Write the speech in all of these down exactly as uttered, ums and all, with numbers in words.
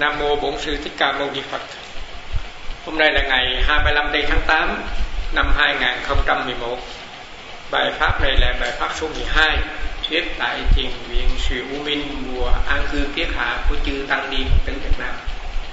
Nam Mô Bổn Sư Thích Ca Mâu Ni Phật. Hôm nay là ngày hai mươi lăm tây tháng tám năm hai nghìn không trăm mười một. Bài pháp này là bài pháp số mười hai, thuyết tại thiền viện Sùi U Minh, mùa an cư kiết hạ của chư Tăng Ni Phật tử Việt Nam.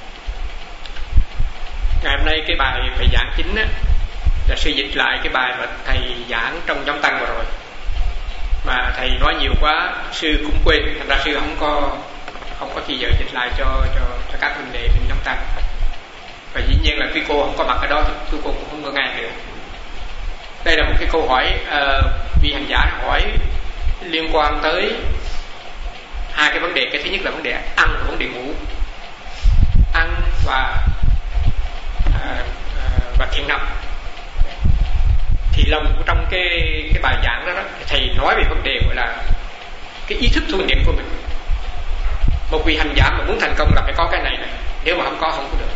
Ngày hôm nay cái bài phải giảng chính á, là sư dịch lại cái bài mà thầy giảng trong nhóm tăng vừa rồi, mà thầy nói nhiều quá sư cũng quên, thành ra sư không có không có thì giờ dịch lại cho cho, cho các huynh đệ bên nhóm tăng. Và dĩ nhiên là khi cô không có mặt ở đó thì tôi cô cũng không có nghe được. Đây là một cái câu hỏi uh, vị hành giả hỏi liên quan tới hai cái vấn đề. Cái thứ nhất là vấn đề ăn và vấn đề ngủ, ăn và uh, uh, và thiền nằm. Thì lòng trong cái cái bài giảng đó, đó thầy nói về vấn đề gọi là cái ý thức tu niệm của mình. Một vị hành giả mà muốn thành công là phải có cái này này, nếu mà không có không có được.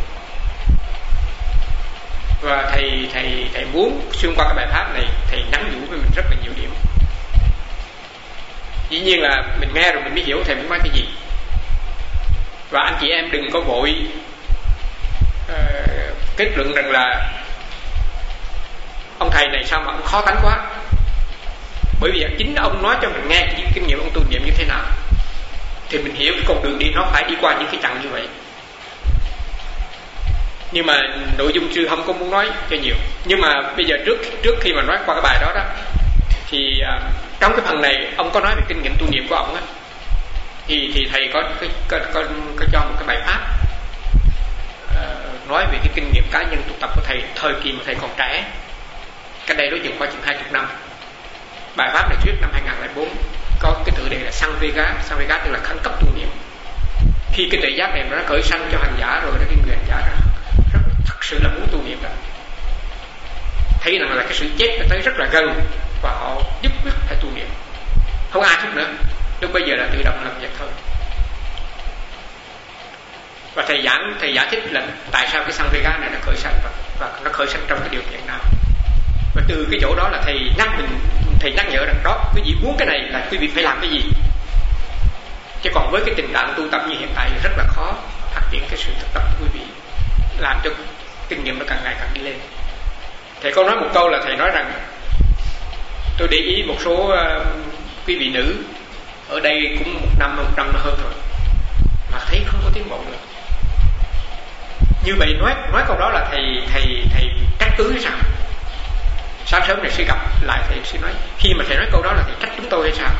Và thầy thầy thầy muốn xuyên qua cái bài pháp này thầy nhắn nhủ với mình rất là nhiều điểm. Dĩ nhiên là mình nghe rồi mình mới hiểu thầy muốn nói cái gì. Và anh chị em đừng có vội uh, kết luận rằng là ông thầy này sao mà ông khó tánh quá. Bởi vì chính ông nói cho mình nghe cái kinh nghiệm ông tu niệm như thế nào, thì mình hiểu cái con đường đi nó phải đi qua những cái chặng như vậy. Nhưng mà nội dung sư không có muốn nói cho nhiều. Nhưng mà bây giờ trước trước khi mà nói qua cái bài đó đó, thì uh, trong cái phần này ông có nói về kinh nghiệm tu niệm của ông á, thì thì thầy có có, có, có, có cho một cái bài pháp uh, nói về cái kinh nghiệm cá nhân tu tập của thầy thời kỳ mà thầy còn trẻ. Cái đây đối chừng qua chừng hai mươi năm. Bài pháp này thuyết năm hai nghìn không trăm lẻ bốn, có cái tựa đề là Samvega. Samvega tức là khẩn cấp tu niệm. Khi cái tuệ giác này nó khởi sanh cho hành giả rồi, đó cái người hành giả đó rất thật sự là muốn tu niệm đó, thấy rằng là cái sự chết nó tới rất là gần và họ nhất quyết phải tu niệm, không ai thúc nữa. Lúc bây giờ là tự động làm việc thôi. Và thầy giảng thầy giải thích là tại sao cái Samvega này nó khởi sanh và, và nó khởi sanh trong cái điều kiện nào. Và từ cái chỗ đó là thầy nhắc mình, thầy nhắc nhở rằng đó, quý vị muốn cái này là quý vị phải làm cái gì. Chứ còn với cái tình trạng tu tập như hiện tại rất là khó phát triển cái sự thực tập của quý vị, làm cho kinh nghiệm nó càng ngày càng đi lên. Thầy có nói một câu là thầy nói rằng tôi để ý một số uh, quý vị nữ ở đây cũng một năm, một năm hơn rồi mà thấy không có tiến bộ được. Như vậy nói nói câu đó là thầy thầy thầy trách cứ hay sao? Sáng sớm này sư gặp lại thầy sư nói khi mà thầy nói câu đó là thầy trách chúng tôi hay sao?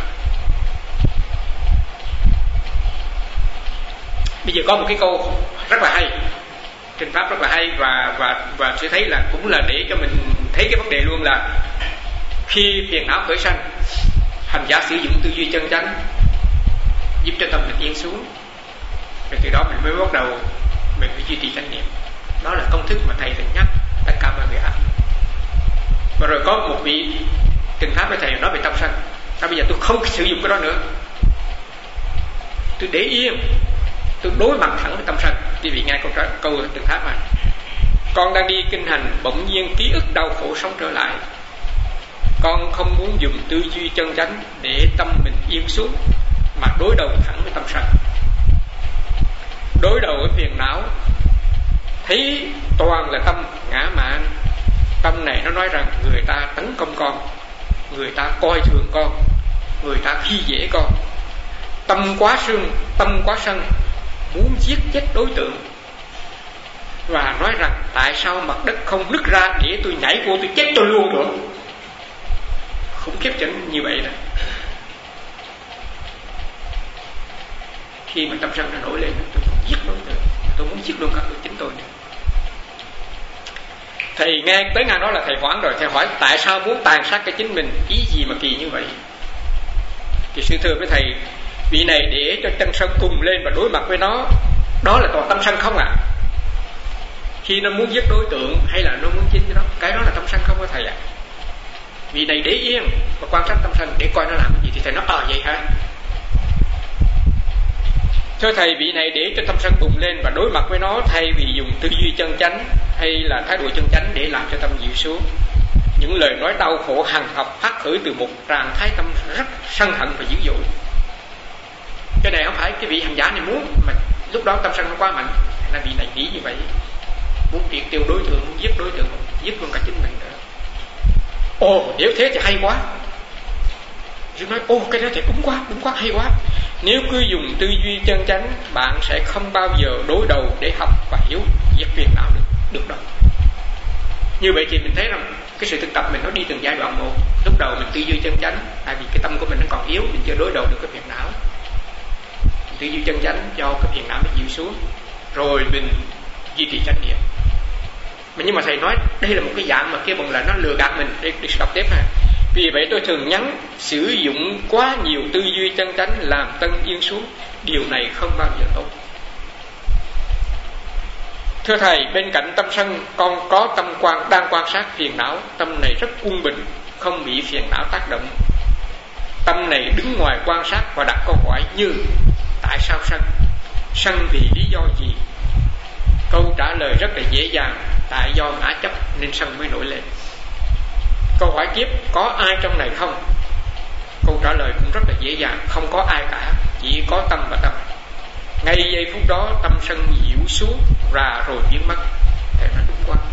Bây giờ có một cái câu rất là hay trên pháp, rất là hay, và và và sẽ thấy là cũng là để cho mình thấy cái vấn đề luôn là khi phiền não khởi sanh, hành giả sử dụng tư duy chân chánh giúp cho tâm mình yên xuống, rồi từ đó mình mới bắt đầu mình phải duy trì chánh niệm. Đó là công thức mà thầy từng nhắc tất cả mọi người áp. Và rồi có một vị kinh pháp với thầy nói về tâm sân. Sao bây giờ tôi không sử dụng cái đó nữa, tôi để yên, tôi đối mặt thẳng với tâm sân. Quý vị nghe câu câu từng pháp này: con đang đi kinh hành, bỗng nhiên ký ức đau khổ sống trở lại. Con không muốn dùng tư duy chân chánh để tâm mình yên xuống, mà đối đầu thẳng với tâm sân. Đối đầu với phiền não, thấy toàn là tâm ngã mạn. Tâm này nó nói rằng người ta tấn công con, người ta coi thường con, người ta khi dễ con. Tâm quá sân, tâm quá sân, muốn giết chết đối tượng. Và nói rằng tại sao mặt đất không nứt ra để tôi nhảy vô tôi chết tôi luôn được. Khủng khiếp chẳng như vậy đó. Khi mà tâm sân nó nổi lên, tôi muốn giết đối tượng, tôi muốn giết luôn cả tôi chính tôi nữa. Thầy nghe tới ngang đó là thầy hoảng rồi. Thầy hỏi tại sao muốn tàn sát cái chính mình, ý gì mà kỳ như vậy. Thì sư thưa với thầy, vị này để cho chân sân cùng lên và đối mặt với nó, đó là toàn tâm sân không ạ. À? Khi nó muốn giết đối tượng hay là nó muốn chinh với nó, cái đó là tâm sân không có thầy ạ. À? Vị này để yên và quan sát tâm sân để coi nó làm cái gì. Thì thầy nói ờ à, vậy hả. Thưa thầy, vị này để cho tâm sân bùng lên và đối mặt với nó, thay vì dùng tư duy chân chánh hay là thái độ chân chánh để làm cho tâm dịu xuống. Những lời nói đau khổ hằn học phát khởi từ một trạng thái tâm rất sân hận và dữ dội. Cái này không phải cái vị hành giả này muốn, mà lúc đó tâm sân nó quá mạnh, là vị này nghĩ như vậy, muốn triệt tiêu đối tượng, muốn giết đối tượng, giết luôn cả chính mình nữa. Ồ, nếu thế thì hay quá. Sư nói, ô cái đó thì đúng quá, đúng quá, hay quá. Nếu cứ dùng tư duy chân chánh, bạn sẽ không bao giờ đối đầu để học và hiểu diệt phiền não được, được đâu. Như vậy thì mình thấy rằng cái sự thực tập mình nó đi từng giai đoạn một. Lúc đầu mình tư duy chân chánh, tại vì cái tâm của mình nó còn yếu, mình chưa đối đầu được cái phiền não. Mình tư duy chân chánh cho cái phiền não nó dịu xuống, rồi mình duy trì chánh niệm. Nhưng mà thầy nói đây là một cái dạng mà kia bằng là nó lừa gạt mình. Để, để đọc tiếp ha. Vì vậy tôi thường nhắn sử dụng quá nhiều tư duy chân chánh làm tâm yên xuống. Điều này không bao giờ tốt. Thưa thầy, bên cạnh tâm sân, con có tâm quan đang quan sát phiền não. Tâm này rất quân bình, không bị phiền não tác động. Tâm này đứng ngoài quan sát và đặt câu hỏi như: tại sao sân? Sân vì lý do gì? Câu trả lời rất là dễ dàng: tại do ngã chấp nên sân mới nổi lên. Câu hỏi tiếp: có ai trong này không? Câu trả lời cũng rất là dễ dàng: không có ai cả, chỉ có tâm và tâm. Ngay giây phút đó tâm sân dịu xuống và rồi biến mất. Thế là đúng quá.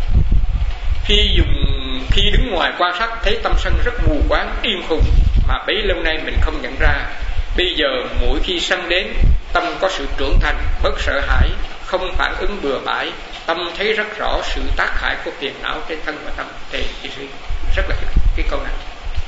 Khi dùng khi đứng ngoài quan sát thấy tâm sân rất mù quáng, điên khùng mà bấy lâu nay mình không nhận ra. Bây giờ mỗi khi sân đến, tâm có sự trưởng thành, bớt sợ hãi, không phản ứng bừa bãi. Tâm thấy rất rõ sự tác hại của phiền não trên thân và tâm. Thì thiền sư rất là cái câu này.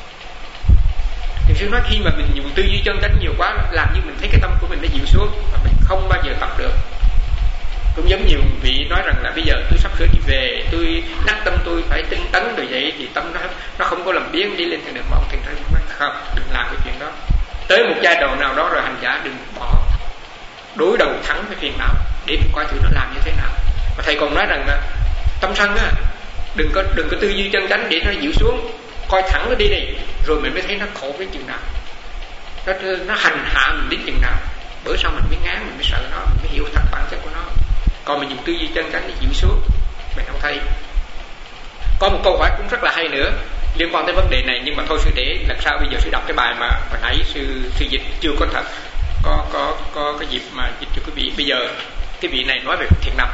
Thiền sư nói khi mà mình dùng tư duy chân chánh nhiều quá, làm như mình thấy cái tâm của mình nó dịu xuống và mình không bao giờ tập được. Cũng giống nhiều vị nói rằng là bây giờ tôi sắp sửa đi về, tôi nát tâm tôi phải tinh tấn rồi vậy thì tâm nó nó không có làm biến đi lên thành đường mộng. Thiền sư nói không, đừng làm cái chuyện đó. Tới một giai đoạn nào đó rồi hành giả đừng bỏ, đối đầu thẳng với phiền não để mình coi thử nó làm như thế nào. Và thầy còn nói rằng là tâm sân á, đừng có đừng có tư duy chân chánh để nó dịu xuống, coi thẳng nó đi đi, rồi mình mới thấy nó khổ đến chừng nào, nó nó hành hạ mình đến chừng nào, bữa sau mình mới ngán, mình mới sợ nó, mình mới hiểu thật bản chất của nó. Còn mình dùng tư duy chân chánh để dịu xuống, mình không thấy. Có một câu hỏi cũng rất là hay nữa liên quan tới vấn đề này, nhưng mà thôi sư để lần sau. Bây giờ sư đọc cái bài mà hồi nãy sư sư dịch chưa có thật có có có cái dịp mà dịch cho quý vị. Bây giờ cái vị này nói về thiền nằm.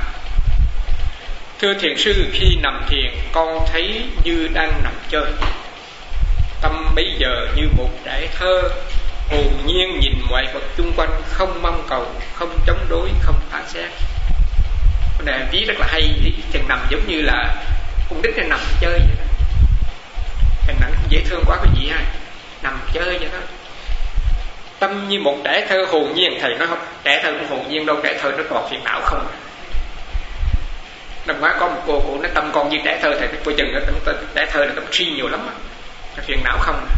Thưa thiền sư, khi nằm thiền con thấy như đang nằm chơi. Tâm bây giờ như một trẻ thơ, hồn nhiên nhìn mọi vật chung quanh, không mong cầu, không chống đối, không phán xét. Cái này ví rất là hay. Thiền nằm giống như là con đích nằm chơi vậy đó. Thiền nằm dễ thương quá cái gì ha, nằm chơi vậy đó. Tâm như một trẻ thơ hồn nhiên. Thầy nói không, trẻ thơ cũng hồn nhiên đâu, trẻ thơ nó còn phiền não không. Năm ngoái có một cô, cô nói tâm con như trẻ thơ. Thầy nói cô chừng đó, trẻ thơ là tâm suy nhiều lắm á, phiền não không.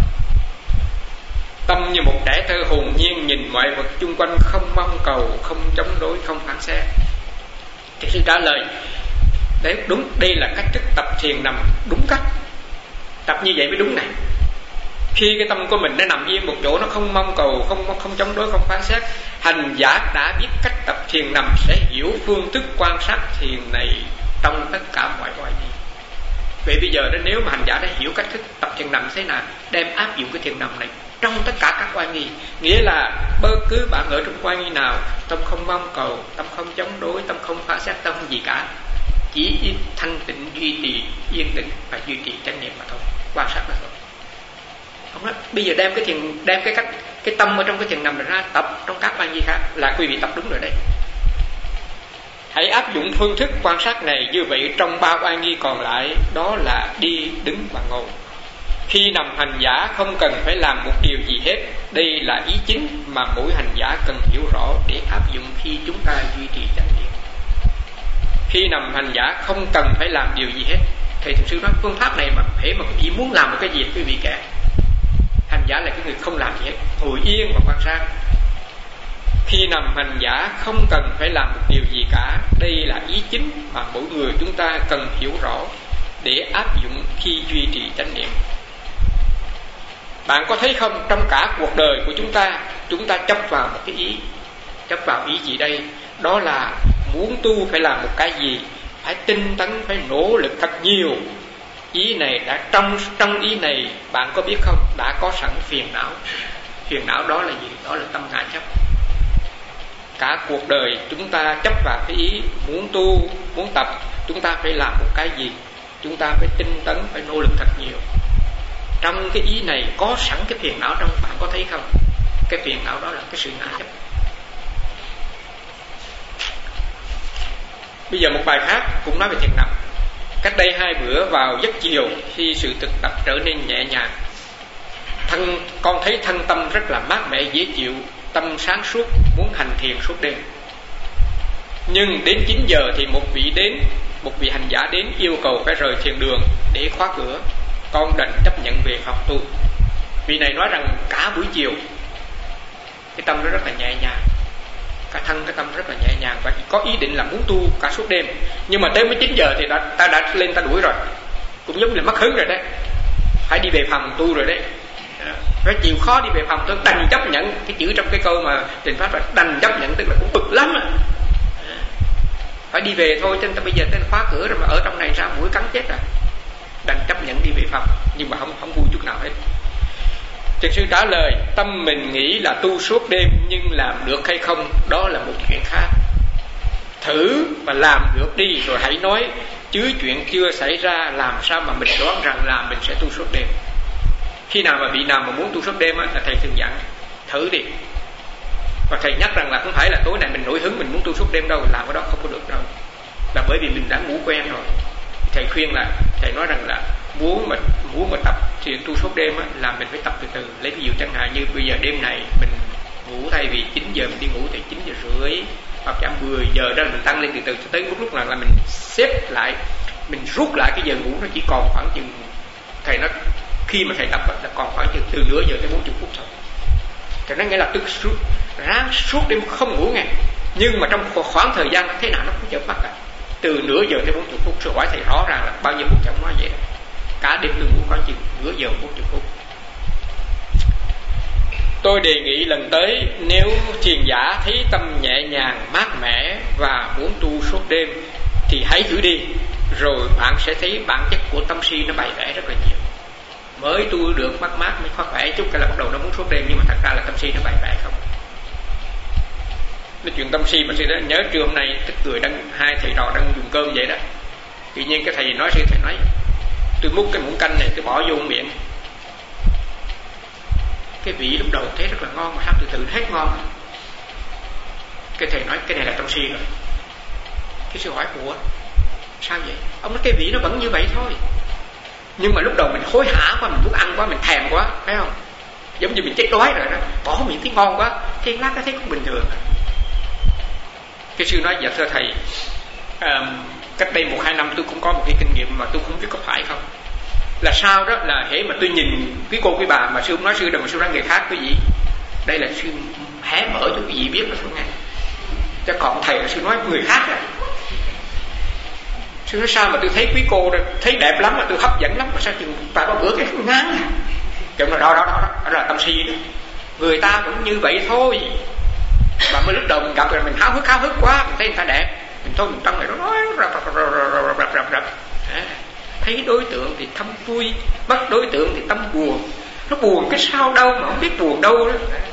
Tâm như một trẻ thơ hồn nhiên nhìn mọi vật chung quanh, không mong cầu, không chống đối, không phán xét. Thì sư trả lời đấy, đúng, đây là cách thức tập thiền nằm đúng cách. Tập như vậy mới đúng này. Khi cái tâm của mình nó nằm yên một chỗ, nó không mong cầu, không không chống đối, không phán xét, hành giả đã biết cách tập thiền nằm sẽ hiểu phương thức quan sát thiền này trong tất cả mọi oai nghi. Vậy bây giờ đó, nếu mà hành giả đã hiểu cách thức tập thiền nằm thế nào, đem áp dụng cái thiền nằm này trong tất cả các oai nghi, nghĩa là bất cứ bạn ở trong oai nghi nào, tâm không mong cầu, tâm không chống đối, tâm không phán xét, tâm không gì cả, chỉ thanh tịnh, duy trì yên tĩnh và duy trì chánh niệm mà thôi, quan sát mà thôi. Không đó, bây giờ đem cái thiền, đem cái cách cái tâm ở trong cái thiền nằm ra tập trong các oai nghi khác là quý vị tập đúng rồi đấy. Hãy áp dụng phương thức quan sát này như vậy trong ba oai nghi còn lại, đó là đi, đứng và ngồi. Khi nằm hành giả không cần phải làm một điều gì hết. Đây là ý chính mà mỗi hành giả cần hiểu rõ để áp dụng khi chúng ta duy trì chánh niệm. Khi nằm hành giả không cần phải làm điều gì hết. Thầy thực sư nói phương pháp này mà hễ mà quý vị muốn làm một cái gì quý vị kể. Hành giả là cái người không làm gì hết, ngồi yên và quan sát. Khi nằm hành giả không cần phải làm một điều gì cả. Đây là ý chính mà mỗi người chúng ta cần hiểu rõ để áp dụng khi duy trì chánh niệm. Bạn có thấy không, trong cả cuộc đời của chúng ta, chúng ta chấp vào một cái ý. Chấp vào ý gì đây? Đó là muốn tu phải làm một cái gì, phải tinh tấn, phải nỗ lực thật nhiều. Ý này đã trong trong ý này bạn có biết không, đã có sẵn phiền não. Phiền não đó là gì? Đó là tâm ngã chấp. cả cuộc đời chúng ta chấp vào cái ý muốn tu, muốn tập, chúng ta phải làm một cái gì, chúng ta phải tinh tấn, phải nỗ lực thật nhiều. Trong cái ý này có sẵn cái phiền não trong bạn, có thấy không? Cái phiền não đó là cái sự ngã chấp. Bây giờ một bài khác cũng nói về thiền tập. Cách đây hai bữa vào giấc chiều, khi sự thực tập trở nên nhẹ nhàng, thân con thấy thân tâm rất là mát mẻ dễ chịu, tâm sáng suốt, muốn hành thiền suốt đêm. Nhưng đến chín giờ thì một vị đến, một vị hành giả đến yêu cầu phải rời thiền đường để khóa cửa. Con đành chấp nhận về phòng tu. Vị này nói rằng cả buổi chiều cái tâm nó rất là nhẹ nhàng, cả thân cái tâm rất là nhẹ nhàng và có ý định là muốn tu cả suốt đêm. Nhưng mà tới mới chín giờ thì đã, ta đã lên ta đuổi rồi, cũng giống như mất hứng rồi đấy, phải đi về phòng tu rồi đấy. Phải chịu khó đi về phòng tôi đành chấp nhận. Cái chữ trong cái câu mà Trình Pháp là đành chấp nhận, tức là cũng bực lắm. Phải đi về thôi, cho nên ta bây giờ ta khóa cửa rồi mà ở trong này ra mũi cắn chết rồi. Đành chấp nhận đi về phòng, nhưng mà không không vui chút nào hết. Thiền sư trả lời, tâm mình nghĩ là tu suốt đêm, nhưng làm được hay không đó là một chuyện khác. Thử và làm được đi rồi hãy nói, chứ chuyện chưa xảy ra làm sao mà mình đoán rằng là mình sẽ tu suốt đêm. Khi nào mà vị nào mà muốn tu suốt đêm á, là thầy thường dặn thử đi. Và thầy nhắc rằng là không phải là tối này mình nổi hứng mình muốn tu suốt đêm đâu, làm cái đó không có được đâu, là bởi vì mình đã ngủ quen rồi. Thầy khuyên là, thầy nói rằng là muốn mà muốn mà tập thiền tu suốt đêm á, là mình phải tập từ từ. Lấy ví dụ chẳng hạn như bây giờ đêm này mình ngủ, thay vì chín giờ mình đi ngủ thì chín giờ rưỡi hoặc là mười giờ đó, là mình tăng lên từ từ cho tới lúc lúc nào là mình xếp lại, mình rút lại cái giờ ngủ nó chỉ còn khoảng chừng, thầy nói khi mà thầy tập là còn khoảng chừng từ nửa giờ tới bốn mươi phút thôi. Thì nó nghĩa là tức suốt ráng suốt đêm không ngủ nghe, nhưng mà trong khoảng thời gian thế nào nó cũng chợp mắt cả, từ nửa giờ tới bốn mươi phút. Rồi hỏi thầy rõ ràng là bao nhiêu phút chẳng nói vậy đó. Cả đêm tôi ngủ khoảng chừng nửa giờ bốn mươi phút. Tôi đề nghị lần tới nếu thiền giả thấy tâm nhẹ nhàng, mát mẻ và muốn tu suốt đêm thì hãy thử đi, rồi bạn sẽ thấy bản chất của tâm si nó bày vẽ rất là nhiều. Mới tu được mát mát mới khoác khỏe chút cái là bắt đầu nó muốn suốt đêm, nhưng mà thật ra là tâm si nó bày vẽ không. Nói chuyện tâm si mà sư đó nhớ trưa hôm nay tức cười đang hai thầy trò đang dùng cơm vậy đó, tự nhiên cái thầy nói sư thầy nói tôi múc cái muỗng canh này tôi bỏ vô miệng, cái vị lúc đầu thấy rất là ngon mà sao từ từ hết ngon. Cái thầy nói cái này là tâm si rồi. Cái sư hỏi ủa sao vậy? Ông nói cái vị nó vẫn như vậy thôi, nhưng mà lúc đầu mình hối hả quá, mình muốn ăn quá, mình thèm quá, phải không? Giống như mình chết đói rồi đó, bỏ miệng thấy ngon quá, thì lát cái thấy cũng bình thường. Cái sư nói dạ thưa thầy, à, cách đây một hai năm tôi cũng có một cái kinh nghiệm mà tôi không biết có phải không. Là sao đó là hễ mà tôi nhìn quý cô quý bà mà sư không nói sư đâu mà sư nói người khác, quý vị đây là sư hé mở cho quý vị biết là không nghe, chứ còn thầy là sư nói người khác rồi. Sư nói sao mà tôi thấy quý cô thấy đẹp lắm mà tôi hấp dẫn lắm mà sao chừng vài ba bữa cái ngán à. Kiểu là đó đó đó, đó là tâm si đó. Người ta cũng như vậy thôi. Mà mới lúc đầu mình gặp rồi mình háo hức háo hức quá, mình thấy người ta đẹp, mình thôi mình trong này nó nói rập rập rập rập rập rập. Thấy đối tượng thì tâm vui, bắt đối tượng thì tâm buồn. Nó buồn cái sao đâu mà không biết buồn đâu đó.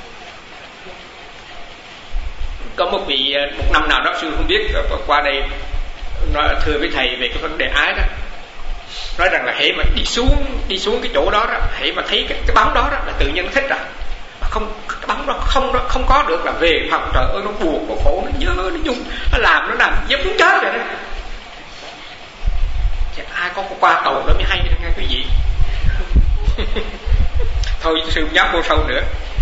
Có một vị một năm nào đó sư không biết qua đây nói thưa với thầy về cái vấn đề ái đó, nói rằng là hễ mà đi xuống đi xuống cái chỗ đó đó, hễ mà thấy cái, cái bóng đó đó là tự nhiên nó thích rồi, mà không cái bóng đó không đó không có được là về phòng trời ơi nó buồn, nó khổ, nó nhớ, nó nhung, nó làm nó làm giống muốn chết rồi đó. Chứ ai có qua cầu đó mới hay đó nghe quý vị. Thôi sư không dám vô sâu nữa.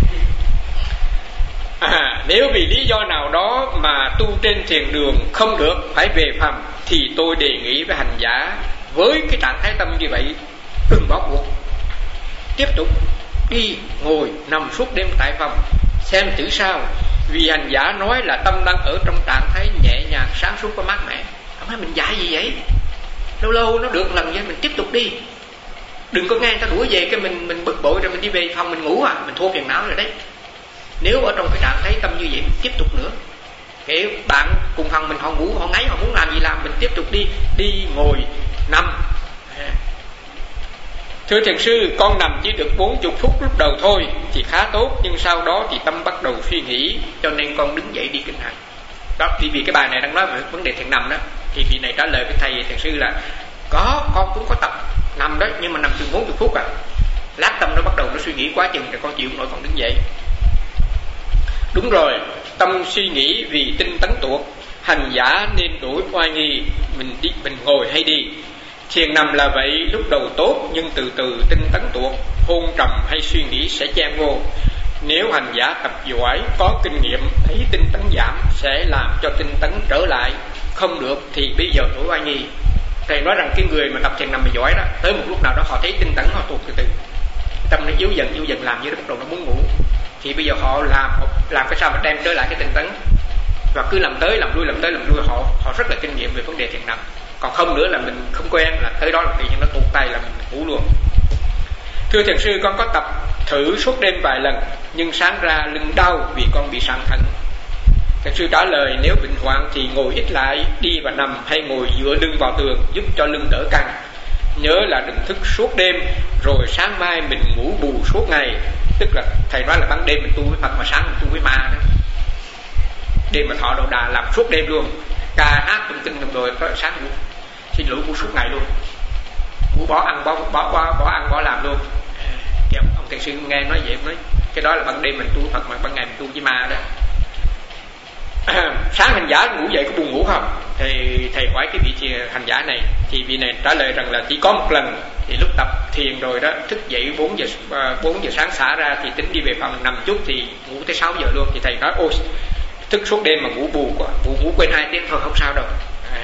À, nếu vì lý do nào đó mà tu trên thiền đường không được phải về phòng thì tôi đề nghị với hành giả với cái trạng thái tâm như vậy đừng bó buộc, tiếp tục đi ngồi nằm suốt đêm tại phòng xem thử sao. Vì hành giả nói là tâm đang ở trong trạng thái nhẹ nhàng sáng suốt và mát mẻ. Không phải mình dạy gì vậy, lâu lâu nó được lần vậy mình tiếp tục đi, đừng có nghe người ta đuổi về cái mình mình bực bội rồi mình đi về phòng mình ngủ à, mình thua phiền não rồi đấy. Nếu ở trong cái trạng thái tâm như vậy mình tiếp tục nữa, cái bạn cùng phòng mình họ ngủ họ ngáy họ muốn làm gì làm, mình tiếp tục đi đi ngồi nằm. Thưa thiền sư, con nằm chỉ được bốn mươi phút lúc đầu thôi thì khá tốt, nhưng sau đó thì tâm bắt đầu suy nghĩ, cho nên con đứng dậy đi kinh hành. Đó, vì cái bài này đang nói về vấn đề thiền nằm đó, thì vị này trả lời với thầy thiền sư là có, con cũng có tập nằm đó, nhưng mà nằm chừng bốn mươi phút à. Lát tâm nó bắt đầu nó suy nghĩ quá chừng thì con chịu không nổi, con đứng dậy. Đúng rồi, tâm suy nghĩ vì tinh tấn tuột, hành giả nên đổi oai nghi, mình đi mình ngồi hay đi. Thiền nằm là vậy, lúc đầu tốt nhưng từ từ tinh tấn tuột, hôn trầm hay suy nghĩ sẽ chen vô. Nếu hành giả tập giỏi, có kinh nghiệm, thấy tinh tấn giảm sẽ làm cho tinh tấn trở lại. Không được thì bây giờ đổi oai nghi. Thầy nói rằng cái người mà tập thiền nằm mà giỏi đó, tới một lúc nào đó họ thấy tinh tấn họ tuột từ từ, tâm nó yếu dần yếu dần, làm như nó bắt đầu nó muốn ngủ, thì bây giờ họ làm làm cái sao mà đem trở lại cái tinh tấn, và cứ làm tới làm lui làm tới làm lui, họ họ rất là kinh nghiệm về vấn đề thiền nằm. Còn không nữa là mình không quen, là tới đó là tự nhiên nó tuột tay là mình ngủ luôn. Thưa thiền sư, con có tập thử suốt đêm vài lần, nhưng sáng ra lưng đau vì con bị sạn thận. Thiền sư trả lời, nếu bệnh hoạn thì ngồi ít lại, đi và nằm hay ngồi dựa lưng vào tường giúp cho lưng đỡ căng. Nhớ là đừng thức suốt đêm rồi sáng mai mình ngủ bù suốt ngày. Tức là thầy nói là ban đêm mình tu với Phật mà sáng mình tu với ma đó. Đêm mà thọ đầu đà làm suốt đêm luôn, ca hát tụng kinh rồi sáng ngủ, xin lỗi, ngủ suốt ngày luôn, ngủ bỏ ăn bỏ bỏ bỏ, bỏ ăn bỏ làm luôn. Thì ông, ông thiền sư nghe nói vậy, nói cái đó là ban đêm mình tu với Phật mà ban ngày mình tu với ma đó. Sáng hành giả ngủ dậy có buồn ngủ không? Thì thầy hỏi cái vị hành giả này, thì vị này trả lời rằng là chỉ có một lần, thì lúc tập thiền rồi đó, thức dậy bốn giờ bốn giờ sáng xả ra thì tính đi về phòng nằm chút thì ngủ tới sáu giờ luôn. Thì thầy nói ôi, thức suốt đêm mà ngủ bù quá, ngủ, ngủ quên hai tiếng thôi không sao đâu. À.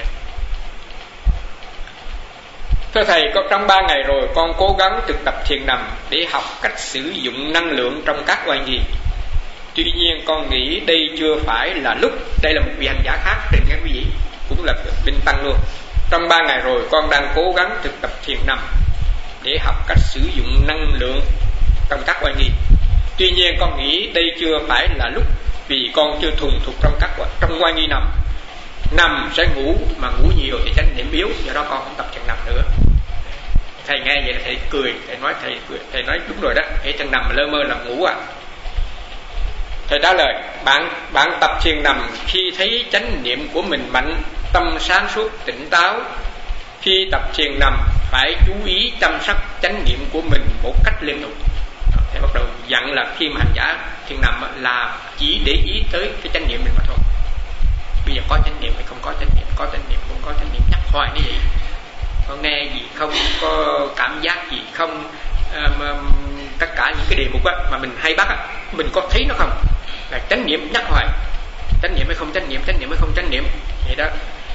Thưa thầy, có trong ba ngày rồi con cố gắng thực tập thiền nằm để học cách sử dụng năng lượng trong các oai nghi. Tuy nhiên con nghĩ đây chưa phải là lúc. Đây là một vị hành giả khác trên các quý vị, cũng là Vinh Tăng luôn. Trong ba ngày rồi con đang cố gắng thực tập thiền nằm để học cách sử dụng năng lượng trong các oai nghi. Tuy nhiên con nghĩ đây chưa phải là lúc, vì con chưa thuần thục trong các trong oai nghi nằm. Nằm sẽ ngủ, mà ngủ nhiều thì chánh niệm yếu, do đó con không tập thiền nằm nữa. Thầy nghe vậy là thầy cười, thầy nói thầy cười, thầy nói đúng rồi đó, cái chân nằm mà lơ mơ là ngủ à. Thầy trả lời, bạn bạn tập thiền nằm khi thấy chánh niệm của mình mạnh, tâm sáng suốt tỉnh táo. Khi tập thiền nằm phải chú ý chăm sóc chánh niệm của mình một cách liên tục. Thầy bắt đầu dặn là khi mà hành giả thiền nằm là chỉ để ý tới cái chánh niệm mình mà thôi. Bây giờ có chánh niệm hay không có chánh niệm, có chánh niệm không có chánh niệm, nhắc hoài như vậy. Có nghe gì không, có cảm giác gì không, um, um, tất cả những cái đề mục á, mà mình hay bắt á, mình có thấy nó không, là chánh niệm nhắc hoài, chánh niệm hay không chánh niệm, chánh niệm hay không chánh niệm vậy đó.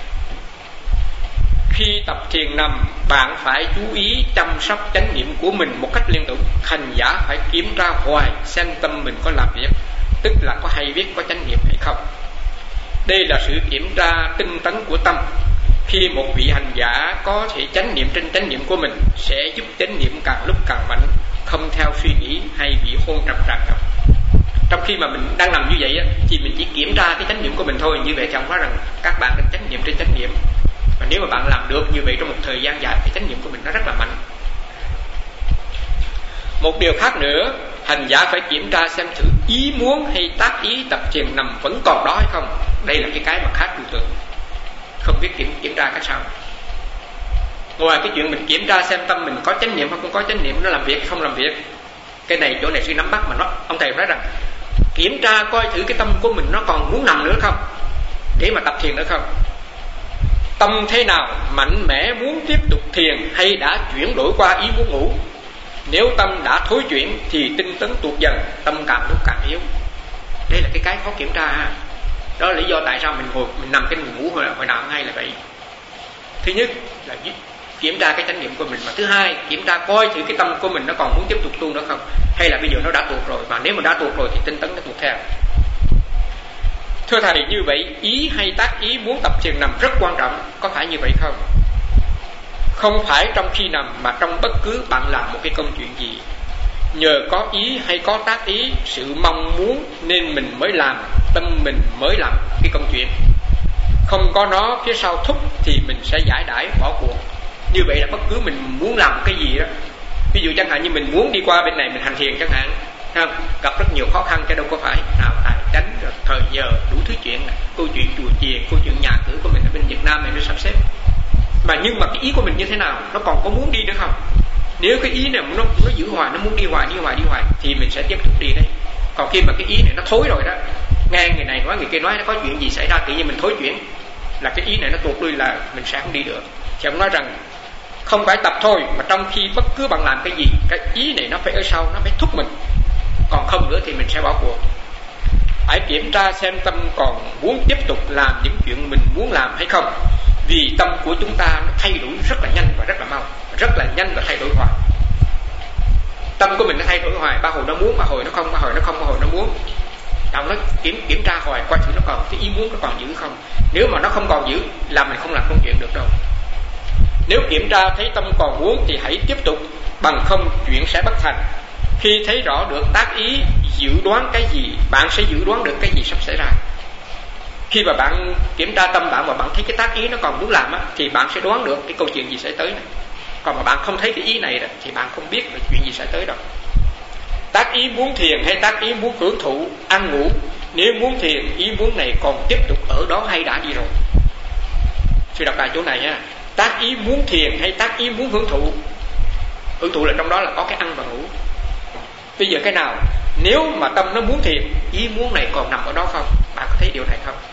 Khi tập thiền nằm bạn phải chú ý chăm sóc chánh niệm của mình một cách liên tục. Hành giả phải kiểm tra hoài xem tâm mình có làm việc, tức là có hay biết có chánh niệm hay không. Đây là sự kiểm tra tinh tấn của tâm. Khi một vị hành giả có thể chánh niệm trên chánh niệm của mình sẽ giúp chánh niệm càng lúc càng mạnh, không theo suy nghĩ hay bị hôn trầm tràn ngập. Trong khi mà mình đang nằm như vậy á, thì mình chỉ kiểm tra cái chánh niệm của mình thôi. Như vậy chẳng nói rằng các bạn đang chánh niệm trên chánh niệm. Và nếu mà bạn làm được như vậy trong một thời gian dài thì chánh niệm của mình nó rất là mạnh. Một điều khác nữa, hành giả phải kiểm tra xem thử ý muốn hay tác ý tập thiền nằm vẫn còn đó hay không. Đây là cái cái mà khác trừu tượng, không biết kiểm, kiểm tra cái sao. Ngoài cái chuyện mình kiểm tra xem tâm mình có chánh niệm hay không có chánh niệm, nó làm việc hay không làm việc, cái này chỗ này sư nắm bắt mà nó, ông thầy nói rằng kiểm tra coi thử cái tâm của mình nó còn muốn nằm nữa không, để mà tập thiền nữa không. Tâm thế nào mạnh mẽ muốn tiếp tục thiền hay đã chuyển đổi qua ý muốn ngủ. Nếu tâm đã thối chuyển thì tinh tấn tuột dần, tâm càng lúc càng yếu. Đây là cái cái khó kiểm tra ha. Đó là lý do tại sao mình ngồi mình nằm cái ngủ hồi, hồi nào cũng hay là vậy. Thứ nhất là kiểm tra cái chánh niệm của mình, và thứ hai kiểm tra coi thử cái tâm của mình nó còn muốn tiếp tục tu nữa không, hay là bây giờ nó đã tuột rồi, và nếu mà đã tuột rồi thì tinh tấn nó tuột theo. Thưa thầy, như vậy ý hay tác ý muốn tập thiền nằm rất quan trọng, có phải như vậy không? Không phải trong khi nằm mà trong bất cứ bạn làm một cái công chuyện gì. Nhờ có ý hay có tác ý, sự mong muốn nên mình mới làm, tâm mình mới làm cái công chuyện. Không có nó phía sau thúc thì mình sẽ giải đãi bỏ cuộc. Như vậy là bất cứ mình muốn làm cái gì đó, Ví dụ chẳng hạn như mình muốn đi qua bên này mình hành thiền chẳng hạn, không? Gặp rất nhiều khó khăn chứ đâu có phải nào tài chánh rồi thời giờ đủ thứ chuyện, câu chuyện chùa chiền, câu chuyện nhà cửa của mình ở bên Việt Nam này nó sắp xếp. Mà nhưng mà cái ý của mình như thế nào, nó còn có muốn đi nữa không? Nếu cái ý này nó nó giữ hoài, nó muốn đi hoài đi hoài đi hoài thì mình sẽ tiếp tục đi đấy. Còn khi mà cái ý này nó thối rồi đó, nghe người này nói người kia nói nó có chuyện gì xảy ra tự nhiên mình thối chuyển, là cái ý này nó tuột lui là mình sẽ không đi được. Thì ông nói rằng không phải tập thôi, mà trong khi bất cứ bạn làm cái gì, cái ý này nó phải ở sau, nó phải thúc mình. Còn không nữa thì mình sẽ bỏ cuộc. Hãy kiểm tra xem tâm còn muốn tiếp tục làm những chuyện mình muốn làm hay không. Vì tâm của chúng ta nó thay đổi rất là nhanh và rất là mau, rất là nhanh và thay đổi hoài. Tâm của mình nó thay đổi hoài, ba hồi nó muốn, ba hồi nó không, ba hồi nó không, ba hồi nó muốn. Ông nói kiểm kiểm tra hoài coi thử nó còn cái ý muốn nó còn giữ không. Nếu mà nó không còn giữ là mình không làm công chuyện được đâu. Nếu kiểm tra thấy tâm còn muốn thì hãy tiếp tục, bằng không chuyện sẽ bất thành. Khi thấy rõ được tác ý dự đoán cái gì, bạn sẽ dự đoán được cái gì sắp xảy ra. Khi mà bạn kiểm tra tâm bạn mà bạn thấy cái tác ý nó còn muốn làm á, thì bạn sẽ đoán được cái câu chuyện gì sẽ tới này. Còn mà bạn không thấy cái ý này đó, thì bạn không biết là chuyện gì sẽ tới đâu. Tác ý muốn thiền hay tác ý muốn hưởng thụ, ăn ngủ, nếu muốn thiền, ý muốn này còn tiếp tục ở đó hay đã đi rồi? Sư đọc lại chỗ này nha. Tác ý muốn thiền hay tác ý muốn hưởng thụ? Hưởng thụ là trong đó là có cái ăn và ngủ. Bây giờ cái nào? Nếu mà tâm nó muốn thiền, ý muốn này còn nằm ở đó không? Bạn có thấy điều này không?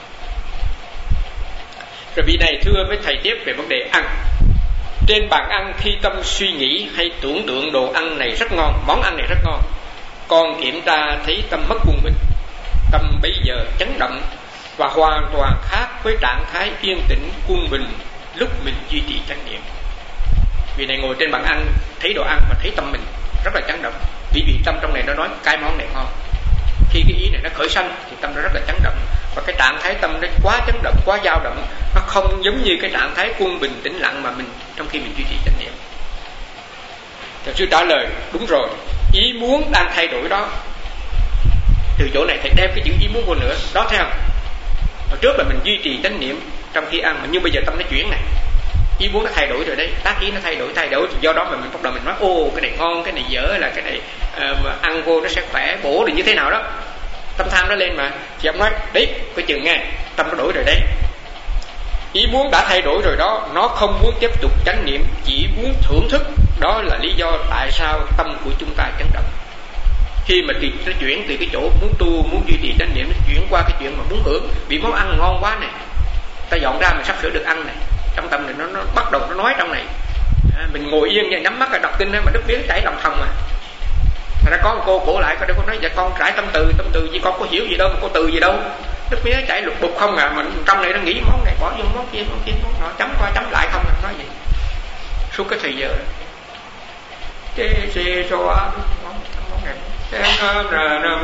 Rồi vị này thưa với thầy tiếp về vấn đề ăn. Trên bàn ăn khi tâm suy nghĩ hay tưởng tượng đồ ăn này rất ngon, món ăn này rất ngon, con kiểm tra thấy tâm mất quân bình, tâm bây giờ chấn động và hoàn toàn khác với trạng thái yên tĩnh quân bình lúc mình duy trì chánh niệm. Vị này ngồi trên bàn ăn thấy đồ ăn và thấy tâm mình rất là chấn động, vì vì tâm trong này nó nói cái món này ngon. Khi cái ý này nó khởi sanh thì tâm nó rất là chấn động, và cái trạng thái tâm nó quá chấn động, quá dao động, nó không giống như cái trạng thái quân bình tĩnh lặng mà mình trong khi mình duy trì chánh niệm. Thầy sư trả lời đúng rồi, ý muốn đang thay đổi đó. Từ chỗ này thầy đem cái chữ ý muốn vô nữa đó, thấy không? Hồi trước là mình duy trì chánh niệm trong khi ăn, mà nhưng bây giờ tâm nó chuyển này, ý muốn nó thay đổi rồi đấy, tác ý nó thay đổi thay đổi, do đó mà mình bắt đầu mình nói ô cái này ngon, cái này dở, là cái này uh, mà ăn vô nó sẽ khỏe bổ được như thế nào đó, tâm tham nó lên mà. Thì ông nói đấy, coi chừng nghe, tâm nó đổi rồi đấy, ý muốn đã thay đổi rồi đó, nó không muốn tiếp tục chánh niệm, chỉ muốn thưởng thức. Đó là lý do tại sao tâm của chúng ta chấn động. Khi mà thì nó chuyển từ cái chỗ muốn tu, muốn duy trì chánh niệm, nó chuyển qua cái chuyện mà muốn hưởng, vì món ăn ngon quá này, ta dọn ra mình sắp sửa được ăn này, trong tâm này nó, nó bắt đầu nó nói trong này, à, mình ngồi yên nha, nhắm mắt là đọc kinh đó, mà nước miếng chảy lòng thòng mà. Nó có một cô cổ lại, có đứa con nói dạ con trải tâm từ, tâm từ gì con có hiểu gì đâu, mà có từ gì đâu, nước miếng chảy lục đục không à, mà trong này nó nghĩ món này bỏ vô món kia, món kia món nọ, chấm qua chấm lại không à, nói gì suốt cái thời giờ đó. Cái xe cho món món này cái nó nó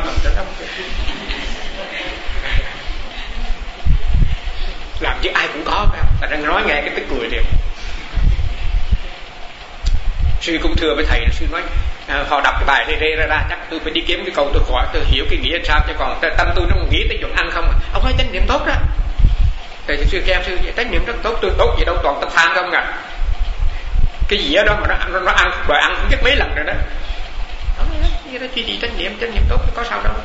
làm chứ ai cũng có phải không? Và đang nói nghe cái tức cười liền. Sư cũng thưa với thầy, sư nói à, họ đọc cái bài rê rê ra ra chắc tôi phải đi kiếm cái câu tôi khỏi tôi hiểu cái nghĩa sao, chứ còn tâm tôi nó nghĩ tới chuyện ăn không à. Ông nói chánh niệm tốt đó. Thầy sư kêu sư chánh niệm rất tốt, tôi tốt gì đâu, toàn tâm tham không à. Cái gì đó mà nó ăn nó ăn đòi ăn cũng biết mấy lần rồi đó. Đó như đó chỉ gì chánh niệm, chánh niệm tốt có sao đâu.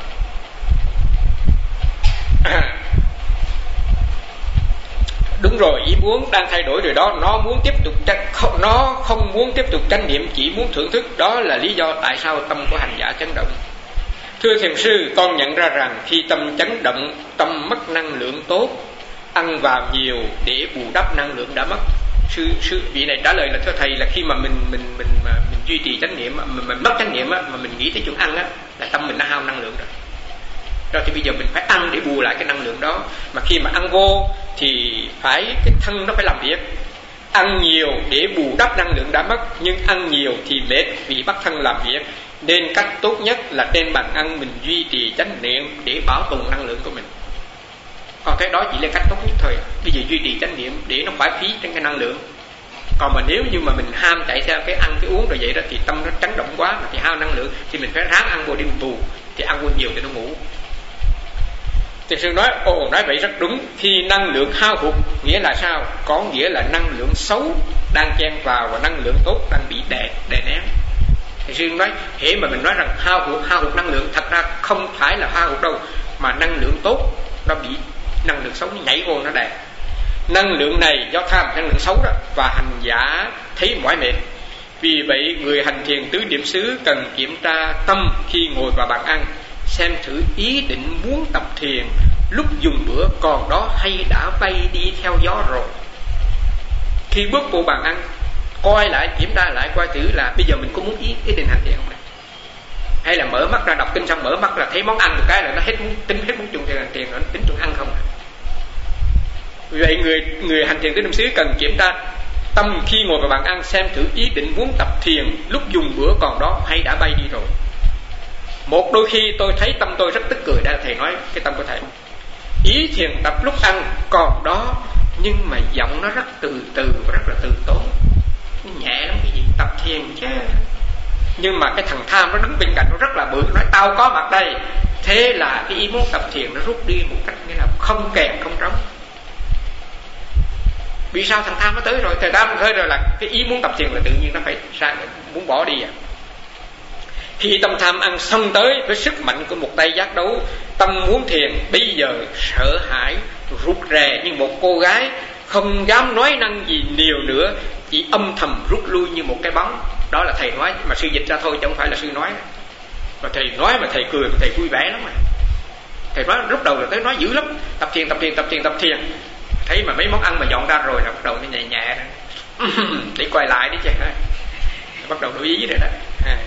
Đúng rồi, ý muốn đang thay đổi rồi đó, nó muốn tiếp tục không, nó không muốn tiếp tục chánh niệm, chỉ muốn thưởng thức. Đó là lý do tại sao tâm của hành giả chấn động. Thưa thiền sư, con nhận ra rằng khi tâm chấn động, tâm mất năng lượng tốt, ăn vào nhiều để bù đắp năng lượng đã mất. Sư sư vị này trả lời là thưa thầy, là khi mà mình mình mình mà mình duy trì chánh niệm, mình, mình mất chánh niệm á, mà mình nghĩ tới chuyện ăn á, là tâm mình đã hao năng lượng rồi. Đó thì bây giờ mình phải ăn để bù lại cái năng lượng đó. Mà khi mà ăn vô thì phải cái thân nó phải làm việc. Ăn nhiều để bù đắp năng lượng đã mất, nhưng ăn nhiều thì mệt vì bắt thân làm việc. Nên cách tốt nhất là trên bàn ăn mình duy trì chánh niệm để bảo tồn năng lượng của mình. Còn cái đó chỉ là cách tốt nhất thôi. Bây giờ duy trì chánh niệm để nó khỏi phí trên cái năng lượng. Còn mà nếu như mà mình ham chạy theo cái ăn cái uống rồi vậy đó, thì tâm nó chấn động quá thì hao năng lượng, thì mình phải ráng ăn vô đi mình tù. Thì ăn vô nhiều thì nó ngủ. Thiền sư nói, ồ nói vậy rất đúng. Khi năng lượng hao hụt nghĩa là sao? Có nghĩa là năng lượng xấu đang chen vào và năng lượng tốt đang bị đè, đè nén. Thầy sư nói hễ mà mình nói rằng hao hụt hao hụt năng lượng, thật ra không phải là hao hụt đâu, mà năng lượng tốt nó bị năng lượng xấu nó nhảy vô nó đè. Năng lượng này do tham, năng lượng xấu đó, và hành giả thấy mỏi mệt. Vì vậy người hành thiền tứ niệm xứ cần kiểm tra tâm khi ngồi vào bàn ăn, xem thử ý định muốn tập thiền lúc dùng bữa còn đó hay đã bay đi theo gió rồi. Khi bước vô bàn ăn, coi lại, kiểm tra lại, coi thử là bây giờ mình có muốn ý, ý định hành thiền không này? Hay là mở mắt ra đọc kinh xong mở mắt là thấy món ăn một cái là nó hết muốn, tính hết muốn chung hành thiền, nó tính chung ăn không. Vì vậy người người hành thiền tứ niệm xứ cần kiểm tra tâm khi ngồi vào bàn ăn, xem thử ý định muốn tập thiền lúc dùng bữa còn đó hay đã bay đi rồi. Một đôi khi tôi thấy tâm tôi rất tức cười, đây là thầy nói cái tâm của thầy. Ý thiền tập lúc ăn còn đó, nhưng mà giọng nó rất từ từ và rất là từ tốn, nó nhẹ lắm cái gì tập thiền chứ. Nhưng mà cái thằng tham nó đứng bên cạnh nó rất là bự, nói tao có mặt đây. Thế là cái ý muốn tập thiền nó rút đi một cách nghĩa là không kèm không trống. Vì sao? Thằng tham nó tới rồi, thời tham tới rồi là cái ý muốn tập thiền là tự nhiên nó phải sang muốn bỏ đi à. Khi tâm tham ăn xong tới với sức mạnh của một tay giác đấu, tâm muốn thiền bây giờ sợ hãi rụt rè như một cô gái, không dám nói năng gì nhiều nữa, chỉ âm thầm rút lui như một cái bóng. Đó là thầy nói, mà sư dịch ra thôi chứ không phải là sư nói. Mà thầy nói mà thầy cười mà thầy vui vẻ lắm mà. Thầy nói lúc đầu là tới nói dữ lắm, tập thiền tập thiền tập thiền tập thiền. Thấy mà mấy món ăn mà dọn ra rồi là bắt đầu nó nhẹ nhẹ đó. Để quay lại đi chứ, bắt đầu đổi ý rồi đó.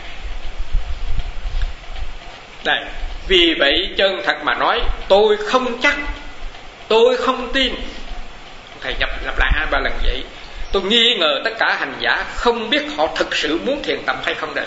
Đây, vì vậy chân thật mà nói, tôi không chắc, tôi không tin. Thầy nhập lặp lại hai ba lần vậy. Tôi nghi ngờ tất cả hành giả không biết họ thực sự muốn thiền tập hay không đây.